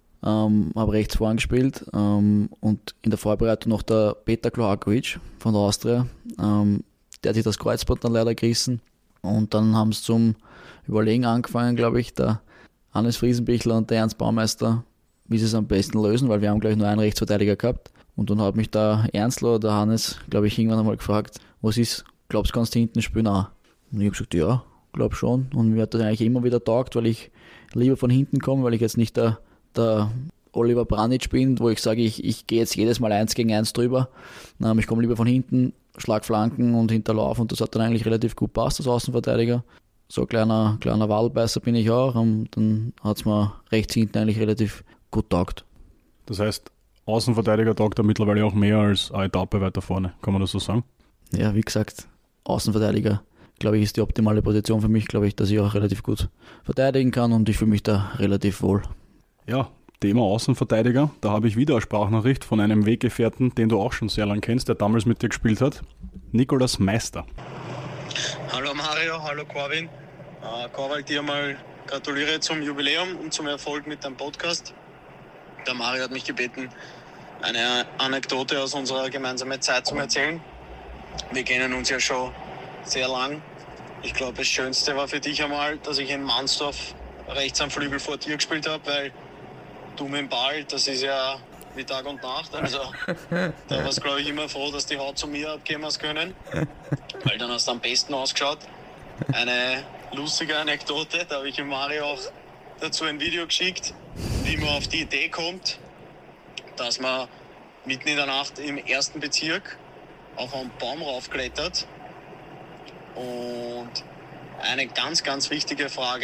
Habe rechts vorn gespielt und in der Vorbereitung noch der Petar Klohakovic von der Austria. Der hat sich das Kreuzband dann leider gerissen und dann haben sie zum Überlegen angefangen, glaube ich, der Hannes Friesenbichler und der Ernst Baumeister, wie sie es am besten lösen, weil wir haben gleich nur einen Rechtsverteidiger gehabt. Und dann hat mich der Ernstler oder der Hannes, glaube ich, irgendwann einmal gefragt, was ist, glaubst du, kannst du hinten spielen? Auch. Und ich habe gesagt, ja, glaube schon. Und mir hat das eigentlich immer wieder taugt, weil ich lieber von hinten komme, weil ich jetzt nicht der Oliver Branic bin, wo ich sage, ich gehe jetzt jedes Mal 1 gegen 1 drüber. Ich komme lieber von hinten, schlag Flanken und hinterlauf und das hat dann eigentlich relativ gut passt als Außenverteidiger. So ein kleiner Wadelbeißer bin ich auch und dann hat es mir rechts hinten eigentlich relativ gut taugt.
Das heißt, Außenverteidiger taugt da mittlerweile auch mehr als eine Etappe weiter vorne, kann man das so sagen?
Ja, wie gesagt, Außenverteidiger, glaube ich, ist die optimale Position für mich, glaube ich, dass ich auch relativ gut verteidigen kann und ich fühle mich da relativ wohl.
Ja, Thema Außenverteidiger, da habe ich wieder eine Sprachnachricht von einem Weggefährten, den du auch schon sehr lange kennst, der damals mit dir gespielt hat, Nikolaus Meister.
Hallo Mario, hallo Corwin. Corwin, dir mal gratuliere zum Jubiläum und zum Erfolg mit deinem Podcast. Der Mario hat mich gebeten, eine Anekdote aus unserer gemeinsamen Zeit zu erzählen. Wir kennen uns ja schon sehr lang. Ich glaube, das Schönste war für dich einmal, dass ich in Mansdorf rechts am Flügel vor dir gespielt habe, weil du mit dem Ball, das ist ja wie Tag und Nacht. Also da warst du, glaube ich, immer froh, dass die Haut zu mir abgeben hast können, weil dann hast du am besten ausgeschaut. Eine lustige Anekdote, da habe ich dem Mario auch dazu ein Video geschickt, wie man auf die Idee kommt, dass man mitten in der Nacht im 1. Bezirk auf einen Baum raufklettert. Und eine ganz, ganz wichtige Frage: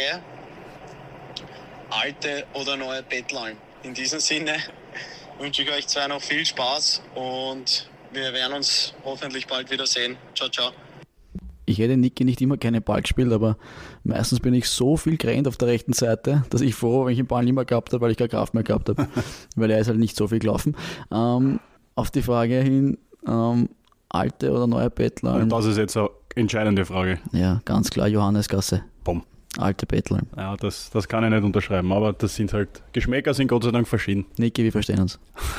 alte oder neue Betlalm? In diesem Sinne wünsche ich euch zwei noch viel Spaß und wir werden uns hoffentlich bald wiedersehen. Ciao, ciao.
Ich hätte Niki nicht immer gerne Ball gespielt, aber meistens bin ich so viel gerannt auf der rechten Seite, dass ich froh, wenn ich den Ball nicht mehr gehabt habe, weil ich keine Kraft mehr gehabt habe, weil er ist halt nicht so viel gelaufen. Auf die Frage hin, alte oder neue Bettler.
Das ist jetzt eine entscheidende Frage.
Ja, ganz klar Johannesgasse.
Bumm.
Alte Bettler.
Ja, das kann ich nicht unterschreiben, aber das sind halt, Geschmäcker sind Gott sei Dank verschieden.
Niki, wir verstehen uns.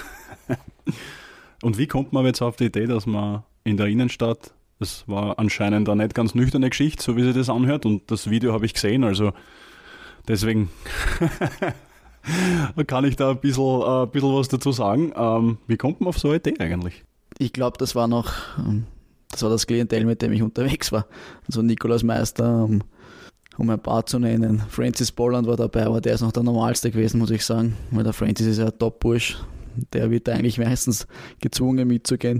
Und wie kommt man jetzt auf die Idee, dass man in der Innenstadt, das war anscheinend eine nicht ganz nüchterne Geschichte, so wie sich das anhört, und das Video habe ich gesehen, also deswegen kann ich da ein bisschen was dazu sagen. Wie kommt man auf so eine Idee eigentlich?
Ich glaube, das war das Klientel, mit dem ich unterwegs war. Also Nikolaus Meister, um ein paar zu nennen. Francis Bolland war dabei, aber der ist noch der Normalste gewesen, muss ich sagen. Weil der Francis ist ja ein Top-Bursch. der wird eigentlich meistens gezwungen mitzugehen.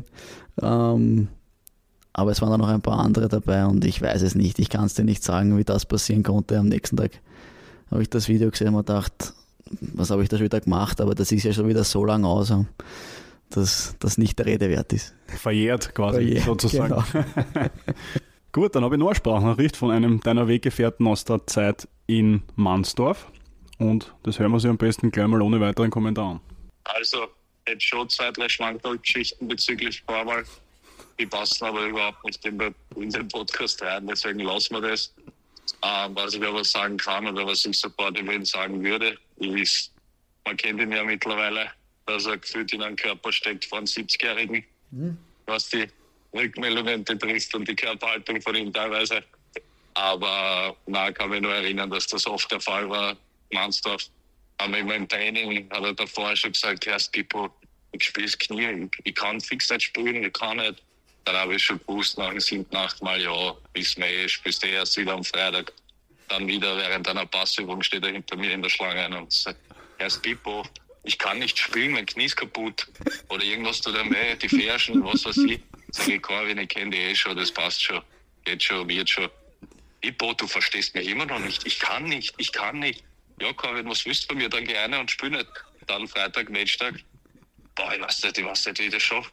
Aber es waren auch noch ein paar andere dabei und ich weiß es nicht. Ich kann es dir nicht sagen, wie das passieren konnte. Am nächsten Tag habe ich das Video gesehen und mir gedacht, was habe ich da schon wieder gemacht? Aber das ist ja schon wieder so lange aus, dass das nicht der Rede wert ist.
Verjährt quasi, sozusagen.
Genau.
Gut, dann habe ich noch eine Sprachnachricht von einem deiner Weggefährten aus der Zeit in Mansdorf. Und das hören wir sich am besten gleich mal ohne weiteren Kommentar an.
Also, jetzt schon 2, 3 Schmankerl-Geschichten bezüglich Vorwahl. Die passen aber überhaupt nicht in den Podcast rein, deswegen lassen wir das. Was ich aber sagen kann oder was ich sofort Event sagen würde, ist, man kennt ihn ja mittlerweile, dass er gefühlt in einem Körper steckt von 70-Jährigen, was die Rückmeldungen betrifft und die Körperhaltung von ihm teilweise. Aber ich kann mich nur erinnern, dass das oft der Fall war. Mansdorf, aber immer im Training hat er davor schon gesagt, Herr Pipo, ich spiele das Knie, ich kann fix nicht spielen, ich kann nicht. Dann habe ich schon gewusst, nach dem 7., 8. Mal, ja, bis Mai, spielst du erst wieder am Freitag. Dann wieder während einer Passübung steht er hinter mir in der Schlange und sagt, Herr Pipo, ich kann nicht spielen, mein Knie ist kaputt. Oder irgendwas tut er weh, die Fersen, was weiß ich. Sag ich, Corwin, ich kenne die schon, das passt schon, geht schon, wird schon. Pipo, du verstehst mich immer noch nicht, ich kann nicht. Ja, Corwin, was willst du bei mir? Dann geh rein und spiel nicht. Dann Freitag, Matchtag. Boah, ich weiß nicht, wie ich das schaffe.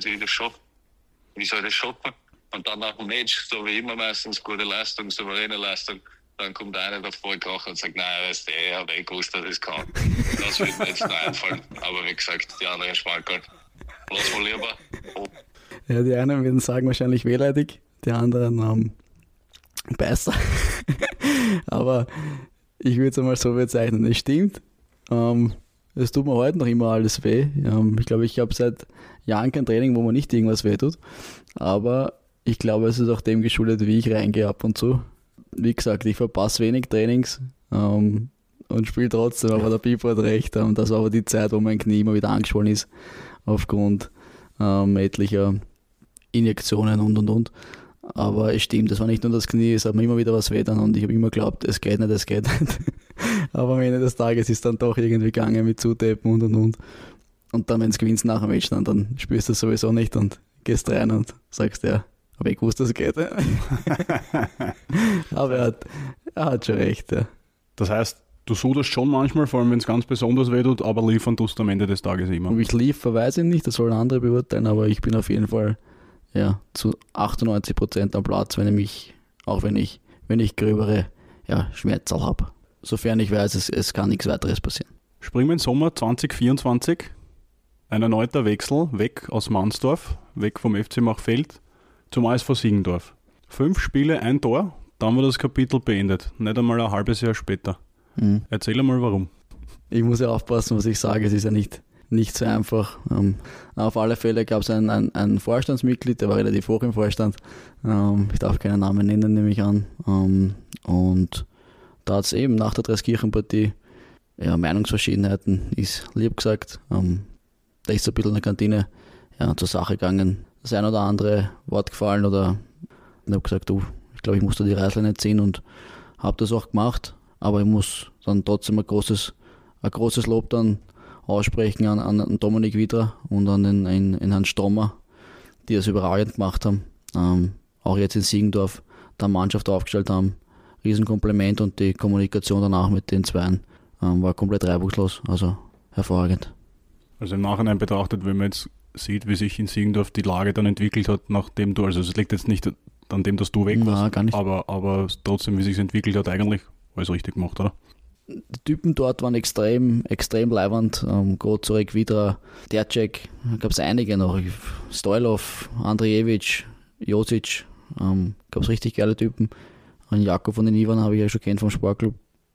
Wie soll ich das schaffen? Und dann nach dem Match, so wie immer meistens, gute Leistung, souveräne Leistung. Dann kommt einer davor gekrochen und sagt, nein, weißt du, ich habe gewusst, dass ich es kann. Das wird mir jetzt noch einfallen. Aber wie gesagt, die anderen Schmankerl. Lass mal lieber. Oh.
Ja, die einen würden sagen wahrscheinlich wehleidig, die anderen besser. Aber ich würde es einmal so bezeichnen. Es stimmt. Es tut mir heute noch immer alles weh. Ich glaube, ich habe seit Jahren kein Training, wo mir nicht irgendwas weh tut. Aber ich glaube, es ist auch dem geschuldet, wie ich reingehe ab und zu. Wie gesagt, ich verpasse wenig Trainings und spiele trotzdem. Aber der Pipo hat recht. Das war aber die Zeit, wo mein Knie immer wieder angeschwollen ist aufgrund etlicher Injektionen und. Aber es stimmt, das war nicht nur das Knie, es hat mir immer wieder was weh dann und ich habe immer geglaubt, es geht nicht. Aber am Ende des Tages ist dann doch irgendwie gegangen mit Zutapen und. Und dann, wenn du gewinnst nach dem Match, dann spürst du es sowieso nicht und gehst rein und sagst, ja, habe ich gewusst, dass es geht. Aber er hat schon recht, ja.
Das heißt, du suderst schon manchmal, vor allem wenn es ganz besonders weh tut, aber liefern tust du am Ende des Tages immer.
Ob ich liefere, weiß ich nicht, das sollen andere beurteilen, aber ich bin auf jeden Fall zu 98% am Platz, wenn ich gröbere Schmerzen habe. Sofern ich weiß, es kann nichts weiteres passieren.
Springen wir in Sommer 2024. Ein erneuter Wechsel, weg aus Mansdorf, weg vom FC Machfeld zum ASV Siegendorf. 5 Spiele, 1 Tor, dann war das Kapitel beendet. Nicht einmal ein halbes Jahr später. Erzähl einmal warum. Ich
muss ja aufpassen, was ich sage, es ist ja nicht so einfach. Auf alle Fälle gab es ein Vorstandsmitglied, der war relativ hoch im Vorstand. Ich darf keinen Namen nennen, nehme ich an. Und da hat es eben nach der Dreiskirchen-Partie Meinungsverschiedenheiten, ist lieb gesagt. Da ist so ein bisschen in der Kantine zur Sache gegangen. Das ein oder andere Wort gefallen oder ich habe gesagt, ich glaube, ich muss da die Reißleine ziehen und habe das auch gemacht. Aber ich muss dann trotzdem ein großes Lob dann aussprechen an Dominik Wiedra und an den Herrn Stommer, die das überragend gemacht haben. Auch jetzt in Siegendorf da Mannschaft aufgestellt haben. Riesenkompliment und die Kommunikation danach mit den Zweien war komplett reibungslos, also hervorragend.
Also im Nachhinein betrachtet, wenn man jetzt sieht, wie sich in Siegendorf die Lage dann entwickelt hat, nachdem du, also es liegt jetzt nicht an dem, dass du weg warst,
gar nicht.
Aber trotzdem, wie sich es entwickelt hat, eigentlich alles richtig gemacht, oder?
Die Typen dort waren extrem leiwand. Grozorek, Wiedra, Dercek, gab es einige noch. Stoilov, Andrijevic, Josic, gab es richtig geile Typen. An Jakob von den Ivan habe ich ja schon kennt vom Sportclub.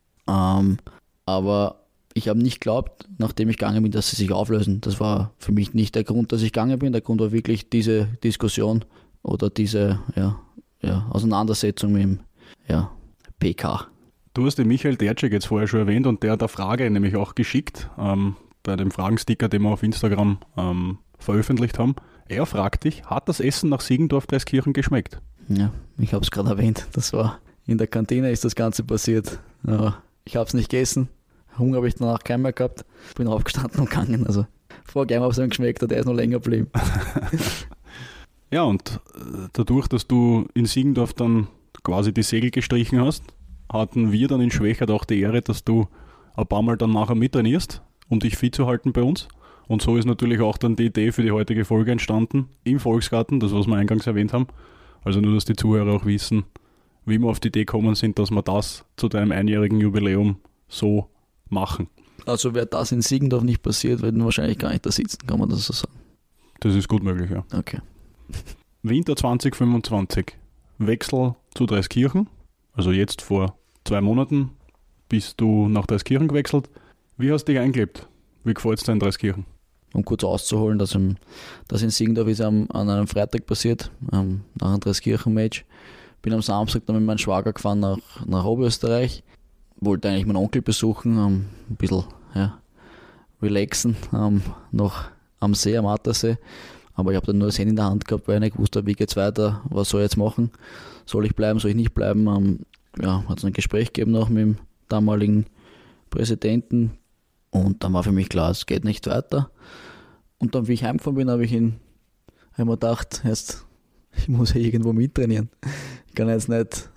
Aber ich habe nicht geglaubt, nachdem ich gegangen bin, dass sie sich auflösen. Das war für mich nicht der Grund, dass ich gegangen bin. Der Grund war wirklich diese Diskussion oder diese Auseinandersetzung mit dem PK. Du hast den Michael Dercek jetzt vorher schon erwähnt und der hat eine Frage nämlich auch geschickt bei dem Fragensticker, den wir auf Instagram veröffentlicht haben. Er fragt dich, hat das Essen nach Siegendorf-Dreiskirchen geschmeckt? Ja, ich habe es gerade erwähnt. Das war in der Kantine ist das Ganze passiert. Ich habe es nicht gegessen. Hunger habe ich danach keinen mehr gehabt. Bin aufgestanden und gegangen. Also Frag einmal, ob es ihm geschmeckt hat, der ist noch länger geblieben.
Ja, und dadurch, dass du in Siegendorf dann quasi die Segel gestrichen hast, hatten wir dann in Schwächert auch die Ehre, dass du ein paar Mal dann nachher mittrainierst, um dich fit zu halten bei uns. Und so ist natürlich auch dann die Idee für die heutige Folge entstanden, im Volksgarten, das was wir eingangs erwähnt haben. Also nur, dass die Zuhörer auch wissen, wie wir auf die Idee gekommen sind, dass wir das zu deinem einjährigen Jubiläum so machen.
Also wäre das in Siegendorf nicht passiert, würden wir wahrscheinlich gar nicht da sitzen, kann man das so sagen?
Das ist gut möglich, ja.
Okay.
Winter 2025, Wechsel zu Dreiskirchen, also jetzt vor 2 Monaten bist du nach Dreiskirchen gewechselt. Wie hast du dich eingelebt? Wie gefällt es dir in Dreiskirchen?
Um kurz auszuholen, das in Siegendorf ist an einem Freitag passiert, nach einem Dreiskirchen-Match. Bin am Samstag dann mit meinem Schwager gefahren nach Oberösterreich. Wollte eigentlich meinen Onkel besuchen, ein bisschen relaxen, noch am See, am Attersee. Aber ich habe dann nur das Handy in der Hand gehabt, weil ich nicht gewusst habe, wie geht es weiter, was soll ich jetzt machen? Soll ich bleiben, soll ich nicht bleiben? Hat es ein Gespräch gegeben noch mit dem damaligen Präsidenten. Und dann war für mich klar, es geht nicht weiter. Und dann, wie ich heimgefahren bin, habe ich mir gedacht, ich muss ja irgendwo mittrainieren. Ich kann jetzt nicht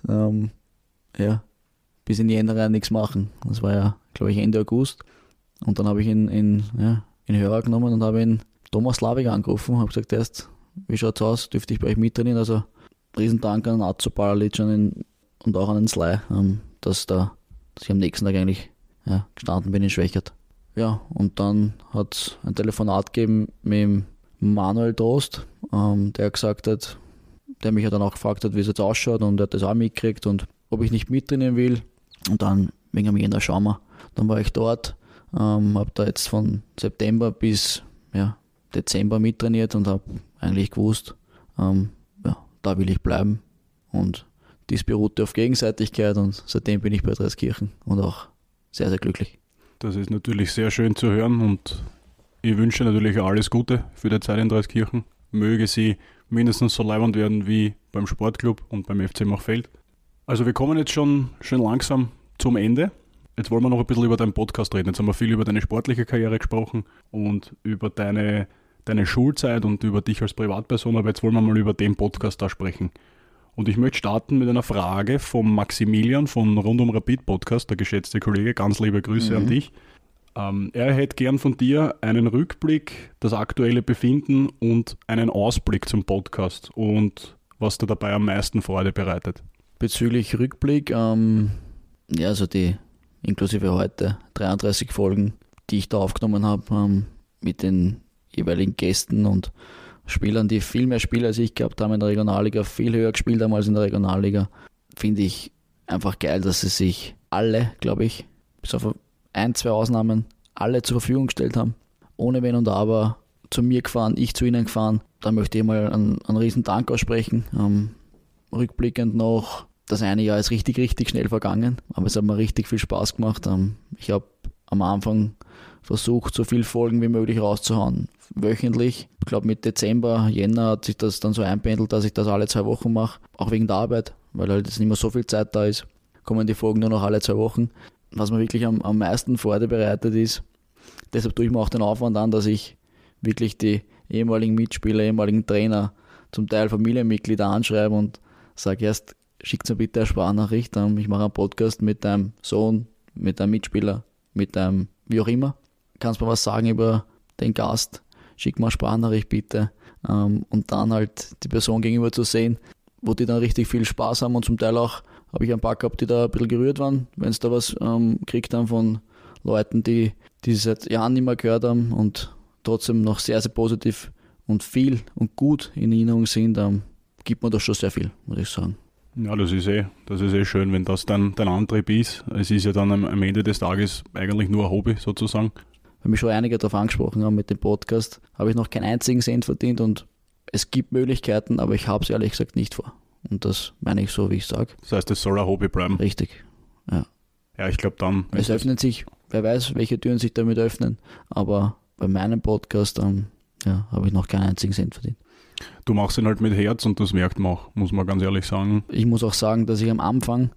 bis in Jänner rein nichts machen. Das war ja, glaube ich, Ende August. Und dann habe ich ihn in Hörer genommen und habe ihn Thomas Slavik angerufen und habe gesagt, wie schaut's aus, dürfte ich bei euch mittrainieren? Also Riesendank an Azo Palalic und auch an den Sly, dass ich am nächsten Tag eigentlich gestanden bin in Schwächert. Ja, und dann hat es ein Telefonat gegeben mit Manuel Trost, der gesagt hat, der mich ja dann auch gefragt hat, wie es jetzt ausschaut, und er hat das auch mitgekriegt und ob ich nicht mittrainieren will. Und dann wegen am Jänner schauen wir. Dann war ich dort, habe da jetzt von September bis Dezember mittrainiert und habe eigentlich gewusst, da will ich bleiben. Und dies beruhte auf Gegenseitigkeit und seitdem bin ich bei Dreiskirchen und auch sehr, sehr glücklich.
Das ist natürlich sehr schön zu hören und ich wünsche natürlich alles Gute für die Zeit in Dreiskirchen. Möge sie mindestens so leibend werden wie beim Sportclub und beim FC Machfeld. Also wir kommen jetzt schon schön langsam zum Ende. Jetzt wollen wir noch ein bisschen über deinen Podcast reden. Jetzt haben wir viel über deine sportliche Karriere gesprochen und über deine Schulzeit und über dich als Privatperson, aber jetzt wollen wir mal über den Podcast da sprechen. Und ich möchte starten mit einer Frage vom Maximilian von Rundum Rapid Podcast, der geschätzte Kollege. Ganz liebe Grüße an dich. Er hätte gern von dir einen Rückblick, das aktuelle Befinden und einen Ausblick zum Podcast und was dir dabei am meisten Freude bereitet.
Bezüglich Rückblick, also die inklusive heute 33 Folgen, die ich da aufgenommen habe, mit den jeweiligen Gästen und Spielern, die viel mehr Spiele als ich gehabt haben in der Regionalliga, viel höher gespielt haben als in der Regionalliga, finde ich einfach geil, dass sie sich alle, glaube ich, bis auf 1, 2 Ausnahmen, alle zur Verfügung gestellt haben. Ohne Wenn und Aber, zu mir gefahren, ich zu ihnen gefahren. Da möchte ich mal einen riesen Dank aussprechen. Rückblickend noch, das eine Jahr ist richtig, richtig schnell vergangen, aber es hat mir richtig viel Spaß gemacht. Ich habe am Anfang versucht, so viele Folgen wie möglich rauszuhauen. Wöchentlich. Ich glaube, mit Dezember, Jänner hat sich das dann so einpendelt, dass ich das alle 2 Wochen mache. Auch wegen der Arbeit, weil halt jetzt nicht mehr so viel Zeit da ist. Kommen die Folgen nur noch alle 2 Wochen. Was mir wirklich am meisten Freude bereitet ist, deshalb tue ich mir auch den Aufwand an, dass ich wirklich die ehemaligen Mitspieler, ehemaligen Trainer, zum Teil Familienmitglieder anschreibe und sage schickt mir bitte eine Sprachnachricht. Ich mache einen Podcast mit deinem Sohn, mit deinem Mitspieler, mit deinem wie auch immer. Kannst mir was sagen über den Gast? Schick mir eine Sprachnachricht bitte. Und dann halt die Person gegenüber zu sehen, wo die dann richtig viel Spaß haben und zum Teil auch habe ich ein paar gehabt, die da ein bisschen gerührt waren, wenn sie da was gekriegt haben von Leuten, die seit Jahren nicht mehr gehört haben und trotzdem noch sehr, sehr positiv und viel und gut in Erinnerung sind, gibt mir das schon sehr viel, muss ich sagen.
Ja, das ist eh schön, wenn das dann dein Antrieb ist. Es ist ja dann am Ende des Tages eigentlich nur ein Hobby sozusagen.
Weil mich schon einige darauf angesprochen haben mit dem Podcast, habe ich noch keinen einzigen Cent verdient und es gibt Möglichkeiten, aber ich habe es ehrlich gesagt nicht vor. Und das meine ich so, wie ich sage.
Das heißt, es soll ein Hobby bleiben.
Richtig, ja.
Ja, ich glaube dann...
Es öffnen sich, wer weiß, welche Türen sich damit öffnen, aber bei meinem Podcast habe ich noch keinen einzigen Cent verdient.
Du machst ihn halt mit Herz und das merkt man auch, muss man ganz ehrlich sagen.
Ich muss auch sagen, dass ich am Anfang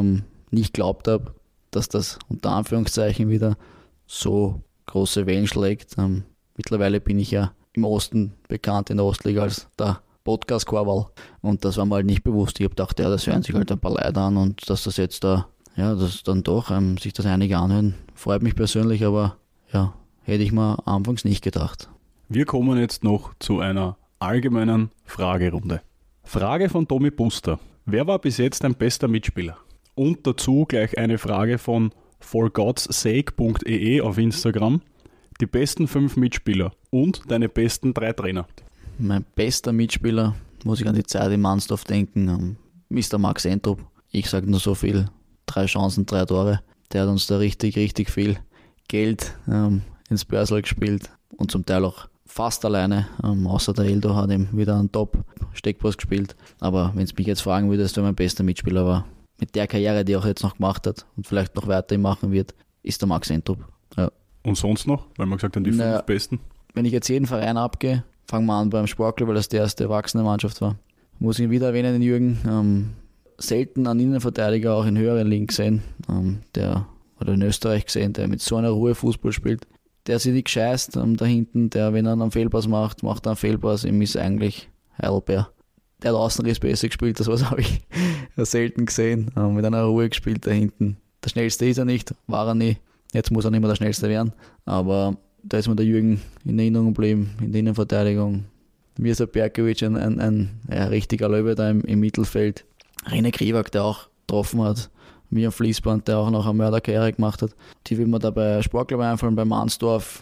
nicht geglaubt habe, dass das unter Anführungszeichen wieder so große Wellen schlägt. Mittlerweile bin ich ja im Osten bekannt, in der Ostliga als der Podcast Korwal. Und das war mir halt nicht bewusst. Ich habe gedacht, ja, das hören sich halt ein paar Leute an und dass das jetzt da, ja, dass dann doch sich das einige anhören, freut mich persönlich, aber ja, hätte ich mir anfangs nicht gedacht.
Wir kommen jetzt noch zu einer allgemeinen Fragerunde. Frage von Tommy Buster. Wer war bis jetzt dein bester Mitspieler? Und dazu gleich eine Frage von forgodssake.ee auf Instagram. Die besten 5 Mitspieler und deine besten 3 Trainer.
Mein bester Mitspieler, muss ich an die Zeit in Mansdorf denken, Mr. Max Entrup. Ich sage nur so viel, 3 Chancen, 3 Tore. Der hat uns da richtig, richtig viel Geld ins Börsel gespielt und zum Teil auch fast alleine, außer der Eldo hat ihm wieder einen Top-Steckpass gespielt. Aber wenn du mich jetzt fragen würdest, wer mein bester Mitspieler war, mit der Karriere, die er auch jetzt noch gemacht hat und vielleicht noch weiterhin machen wird, ist der Max Entrup. Ja.
Und sonst noch? Weil man gesagt haben, die 5 besten.
Wenn ich jetzt jeden Verein abgehe, fangen wir an beim Sportclub, weil das die erste erwachsene Mannschaft war. Muss ich wieder erwähnen, den Jürgen. Selten einen Innenverteidiger auch in höheren Ligen gesehen, oder in Österreich gesehen, der mit so einer Ruhe Fußball spielt. Der sich nicht scheißt da hinten, der, wenn er einen Fehlpass macht er einen Fehlpass, ihm ist eigentlich Heidelbeer. Der hat Außenriss besser gespielt, das habe ich selten gesehen. Mit einer Ruhe gespielt da hinten. Der Schnellste ist er nicht, war er nie. Jetzt muss er nicht mehr der Schnellste werden, aber da ist mir der Jürgen in Erinnerung geblieben, in der Innenverteidigung. Mirza Berkovic, ein richtiger Löwe da im Mittelfeld. René Krivak, der auch getroffen hat, wie ein Fließband, der auch noch eine Mörderkarriere gemacht hat. Die will mir da bei Sportclub einfallen, bei Mansdorf,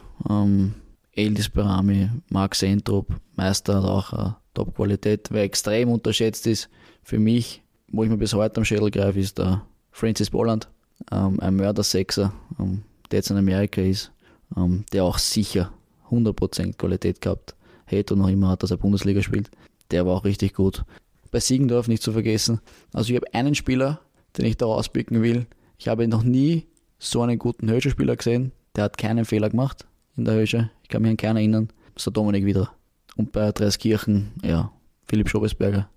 Eldis Berami, Max Entrup, Meister hat auch Top-Qualität. Wer extrem unterschätzt ist für mich, wo ich mir bis heute am Schädel greife, ist der Francis Bolland, ein Mörder-Sechser, der jetzt in Amerika ist, der auch sicher 100% Qualität gehabt hätte und noch immer hat, dass er Bundesliga spielt. Der war auch richtig gut. Bei Siegendorf nicht zu vergessen. Also ich habe einen Spieler, den ich da rauspicken will. Ich habe noch nie so einen guten Hösche-Spieler gesehen. Der hat keinen Fehler gemacht in der Hösche. Ich kann mich an keinen erinnern. Das ist der Dominik Wiedler. Und bei Dreiskirchen, ja, Philipp Schobesberger,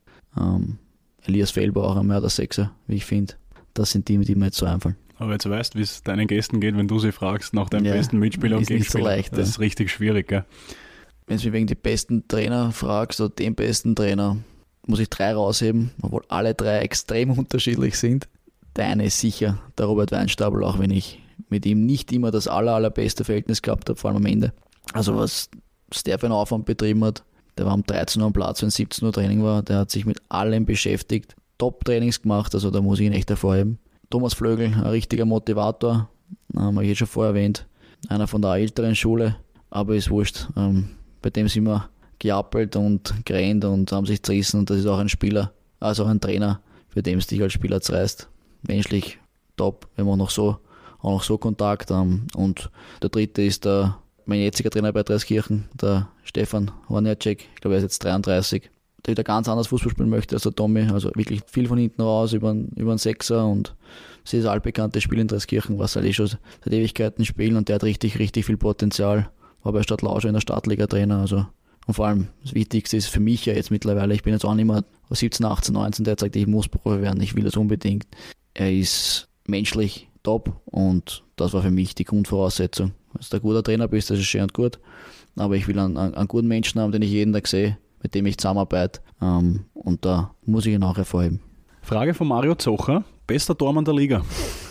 Elias Fehlbauer, auch ein Mörder-Sechser, wie ich finde. Das sind die mir jetzt so einfallen.
Aber jetzt weißt du, wie es deinen Gästen geht, wenn du sie fragst nach deinem besten Mitspieler und Gegenspieler.
Nicht so leicht,
das ist richtig schwierig, gell?
Wenn du mich wegen den besten Trainer fragst, oder den besten Trainer, muss ich 3 rausheben, obwohl alle 3 extrem unterschiedlich sind. Der eine ist sicher der Robert Weinstapel, auch wenn ich mit ihm nicht immer das allerbeste Verhältnis gehabt habe, vor allem am Ende. Also was der für einen Aufwand betrieben hat, der war um 13 Uhr am Platz, wenn 17 Uhr Training war, der hat sich mit allem beschäftigt, Top-Trainings gemacht, also da muss ich ihn echt hervorheben. Thomas Flögel, ein richtiger Motivator, habe ich schon vorher erwähnt, einer von der älteren Schule, aber ist wurscht. Bei dem sind wir geappelt und gerannt und haben sich zerrissen und das ist auch ein Spieler, also auch ein Trainer, für den es dich als Spieler zerreißt. Menschlich top, wir haben auch noch so Kontakt. Und der dritte ist mein jetziger Trainer bei Dreiskirchen, der Stefan Hornacek, ich glaube er ist jetzt 33, der wieder ganz anders Fußball spielen möchte als der Tommy, also wirklich viel von hinten raus über einen Sechser und sie ist altbekanntes Spiel in Dreiskirchen, was halt schon seit Ewigkeiten spielen und der hat richtig, richtig viel Potenzial. War bei Stadt Lauscher in der Stadtliga Trainer, also und vor allem das Wichtigste ist für mich ja jetzt mittlerweile, ich bin jetzt auch nicht mehr 17, 18, 19, der sagt, ich muss Profi werden, ich will das unbedingt. Er ist menschlich top und das war für mich die Grundvoraussetzung. Wenn du ein guter Trainer bist, das ist schön und gut, aber ich will einen guten Menschen haben, den ich jeden Tag sehe, mit dem ich zusammenarbeite und da muss ich ihn auch hervorheben.
Frage von Mario Zocher, bester Tormann der Liga.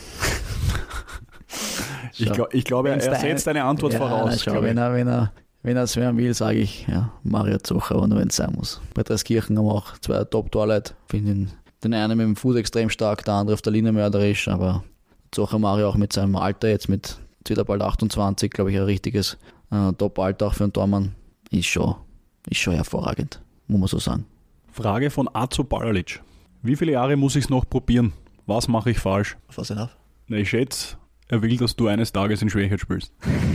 Ich glaube, er setzt eine Antwort voraus.
Schau, wenn er es hören will, sage ich, ja, Mario Zocher, aber nur wenn es sein muss. Bei Dreiskirchen haben wir auch 2 Top-Torleute. Ich finde den einen mit dem Fuß extrem stark, der andere auf der Linie mörderisch, aber Zocher Mario auch mit seinem Alter, jetzt mit wieder bald 28, glaube ich, ein richtiges Top-Alter auch für einen Tormann, ist schon hervorragend, muss man so sagen.
Frage von Azo Balalic. Wie viele Jahre muss ich es noch probieren? Was mache ich falsch?
Was auf?
Na, ich schätze, er will, dass du eines Tages in Schwächert spielst.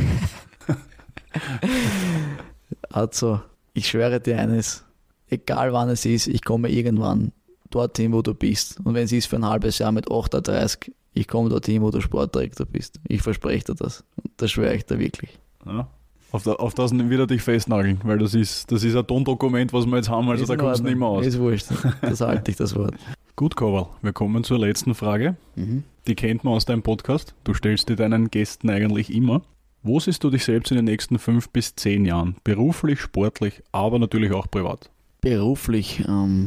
Also, ich schwöre dir eines, egal wann es ist, ich komme irgendwann dorthin, wo du bist. Und wenn es ist für ein halbes Jahr mit 38, ich komme dorthin, wo du Sportdirektor bist. Ich verspreche dir das. Und das schwöre ich dir wirklich.
Ja, auf das wird er dich festnageln, weil das ist ein Tondokument, was wir jetzt haben, also da kommst du nicht mehr aus.
Ist wurscht, das halte ich, das Wort.
Gut, Korwal, wir kommen zur letzten Frage. Die kennt man aus deinem Podcast. Du stellst dir deinen Gästen eigentlich immer. Wo siehst du dich selbst in den nächsten 5 bis 10 Jahren? Beruflich, sportlich, aber natürlich auch privat.
Beruflich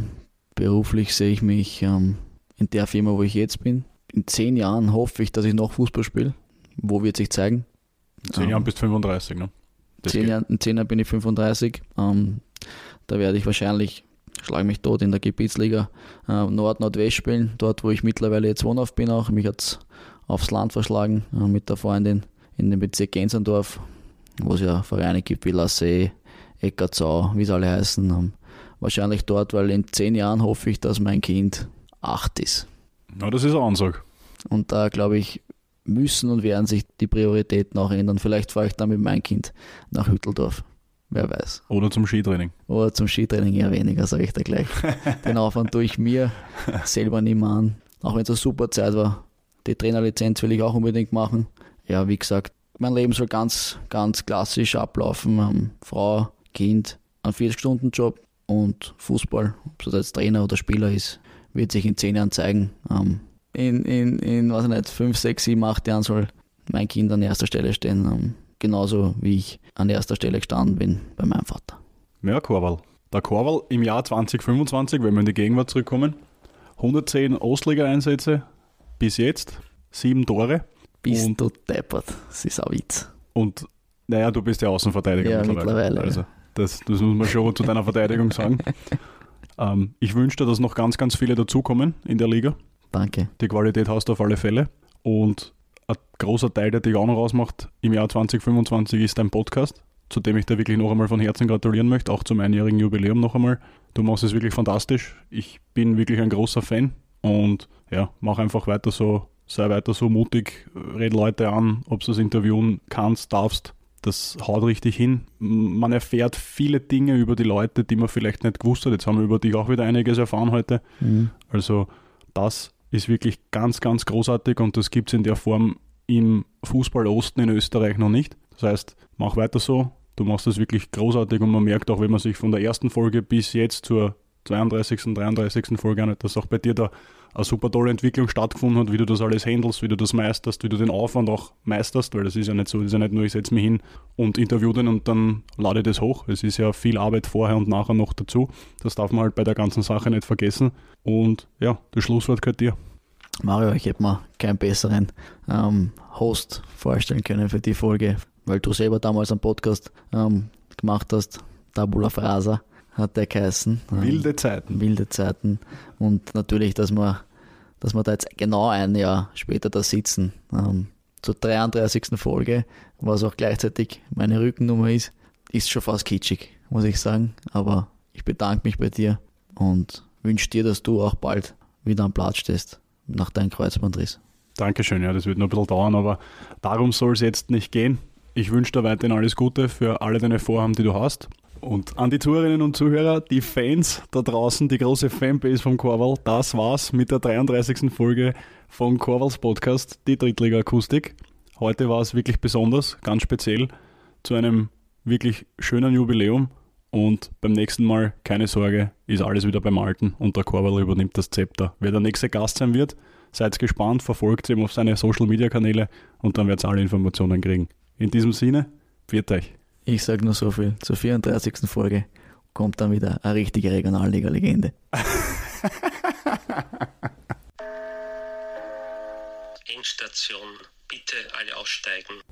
sehe ich mich in der Firma, wo ich jetzt bin. In 10 Jahren hoffe ich, dass ich noch Fußball spiele. Wo wird sich zeigen?
In 10 Jahren bist du 35, ne?
In 10 Jahren bin ich 35. Da werde ich wahrscheinlich, schlage mich tot, in der Gebietsliga Nord-Nordwest spielen. Dort, wo ich mittlerweile jetzt wohnhaft bin auch. Mich hat es aufs Land verschlagen mit der Freundin in dem Bezirk Gensendorf, wo es ja Vereine gibt wie Lassee, Eckartsau, wie sie alle heißen. Wahrscheinlich dort, weil in 10 Jahren hoffe ich, dass mein Kind 8 ist.
Na, das ist eine Ansage.
Und da, glaube ich, müssen und werden sich die Prioritäten auch ändern. Vielleicht fahre ich dann mit meinem Kind nach Hütteldorf. Wer weiß.
Oder zum Skitraining.
Oder zum Skitraining eher weniger, sage ich da gleich. Den Aufwand tue ich mir selber nicht mehr an. Auch wenn es eine super Zeit war. Die Trainerlizenz will ich auch unbedingt machen. Ja, wie gesagt, mein Leben soll ganz, ganz klassisch ablaufen. Frau, Kind, ein 40-Stunden-Job und Fußball. Ob es jetzt Trainer oder Spieler ist, wird sich in 10 Jahren zeigen. In weiß ich nicht, 5, 6, 7, 8 Jahren soll mein Kind an erster Stelle stehen. Genauso wie ich an erster Stelle gestanden bin bei meinem Vater.
Ja, Korwal. Der Korwal im Jahr 2025, wenn wir in die Gegenwart zurückkommen, 110 Ostliga-Einsätze bis jetzt, 7 Tore.
Bist du deppert, das ist ein Witz.
Und naja, du bist ja Außenverteidiger
ja, mittlerweile.
Also, das muss man schon zu deiner Verteidigung sagen. Ich wünsche dir, dass noch ganz, ganz viele dazukommen in der Liga.
Danke.
Die Qualität hast du auf alle Fälle. Und ein großer Teil, der dich auch noch ausmacht im Jahr 2025, ist dein Podcast, zu dem ich dir wirklich noch einmal von Herzen gratulieren möchte, auch zum einjährigen Jubiläum noch einmal. Du machst es wirklich fantastisch. Ich bin wirklich ein großer Fan und ja, mach einfach weiter so, sei weiter so mutig, red Leute an, ob du es interviewen kannst, darfst. Das haut richtig hin. Man erfährt viele Dinge über die Leute, die man vielleicht nicht gewusst hat. Jetzt haben wir über dich auch wieder einiges erfahren heute. Also das ist wirklich ganz, ganz großartig und das gibt es in der Form im Fußball-Osten in Österreich noch nicht. Das heißt, mach weiter so. Du machst das wirklich großartig und man merkt auch, wenn man sich von der ersten Folge bis jetzt zur 32., 33. Folge anhört, dass auch bei dir da eine super tolle Entwicklung stattgefunden hat, wie du das alles handelst, wie du das meisterst, wie du den Aufwand auch meisterst, weil das ist ja nicht so, das ist ja nicht nur, ich setze mich hin und interview den und dann lade ich das hoch. Es ist ja viel Arbeit vorher und nachher noch dazu. Das darf man halt bei der ganzen Sache nicht vergessen. Und ja, das Schlusswort gehört dir.
Mario, ich hätte mir keinen besseren Host vorstellen können für die Folge, weil du selber damals einen Podcast gemacht hast, Tabula Frasa hat der geheißen.
Wilde Zeiten.
Wilde Zeiten. Und natürlich, dass wir da jetzt genau ein Jahr später da sitzen, zur 33. Folge, was auch gleichzeitig meine Rückennummer ist schon fast kitschig, muss ich sagen. Aber ich bedanke mich bei dir und wünsche dir, dass du auch bald wieder am Platz stehst nach deinem Kreuzbandriss.
Dankeschön, ja, das wird noch ein bisschen dauern, aber darum soll es jetzt nicht gehen. Ich wünsche dir weiterhin alles Gute für alle deine Vorhaben, die du hast. Und an die Zuhörerinnen und Zuhörer, die Fans da draußen, die große Fanbase vom Korwal, das war's mit der 33. Folge von Korwals Podcast, die Drittliga-Akustik. Heute war es wirklich besonders, ganz speziell, zu einem wirklich schönen Jubiläum. Und beim nächsten Mal, keine Sorge, ist alles wieder beim Alten und der Korwal übernimmt das Zepter. Wer der nächste Gast sein wird, seid gespannt, verfolgt ihn auf seine Social-Media-Kanäle und dann werdet ihr alle Informationen kriegen. In diesem Sinne, pfiat euch.
Ich sage nur so viel, zur 34. Folge kommt dann wieder eine richtige Regionalliga-Legende.
Endstation, bitte alle aussteigen.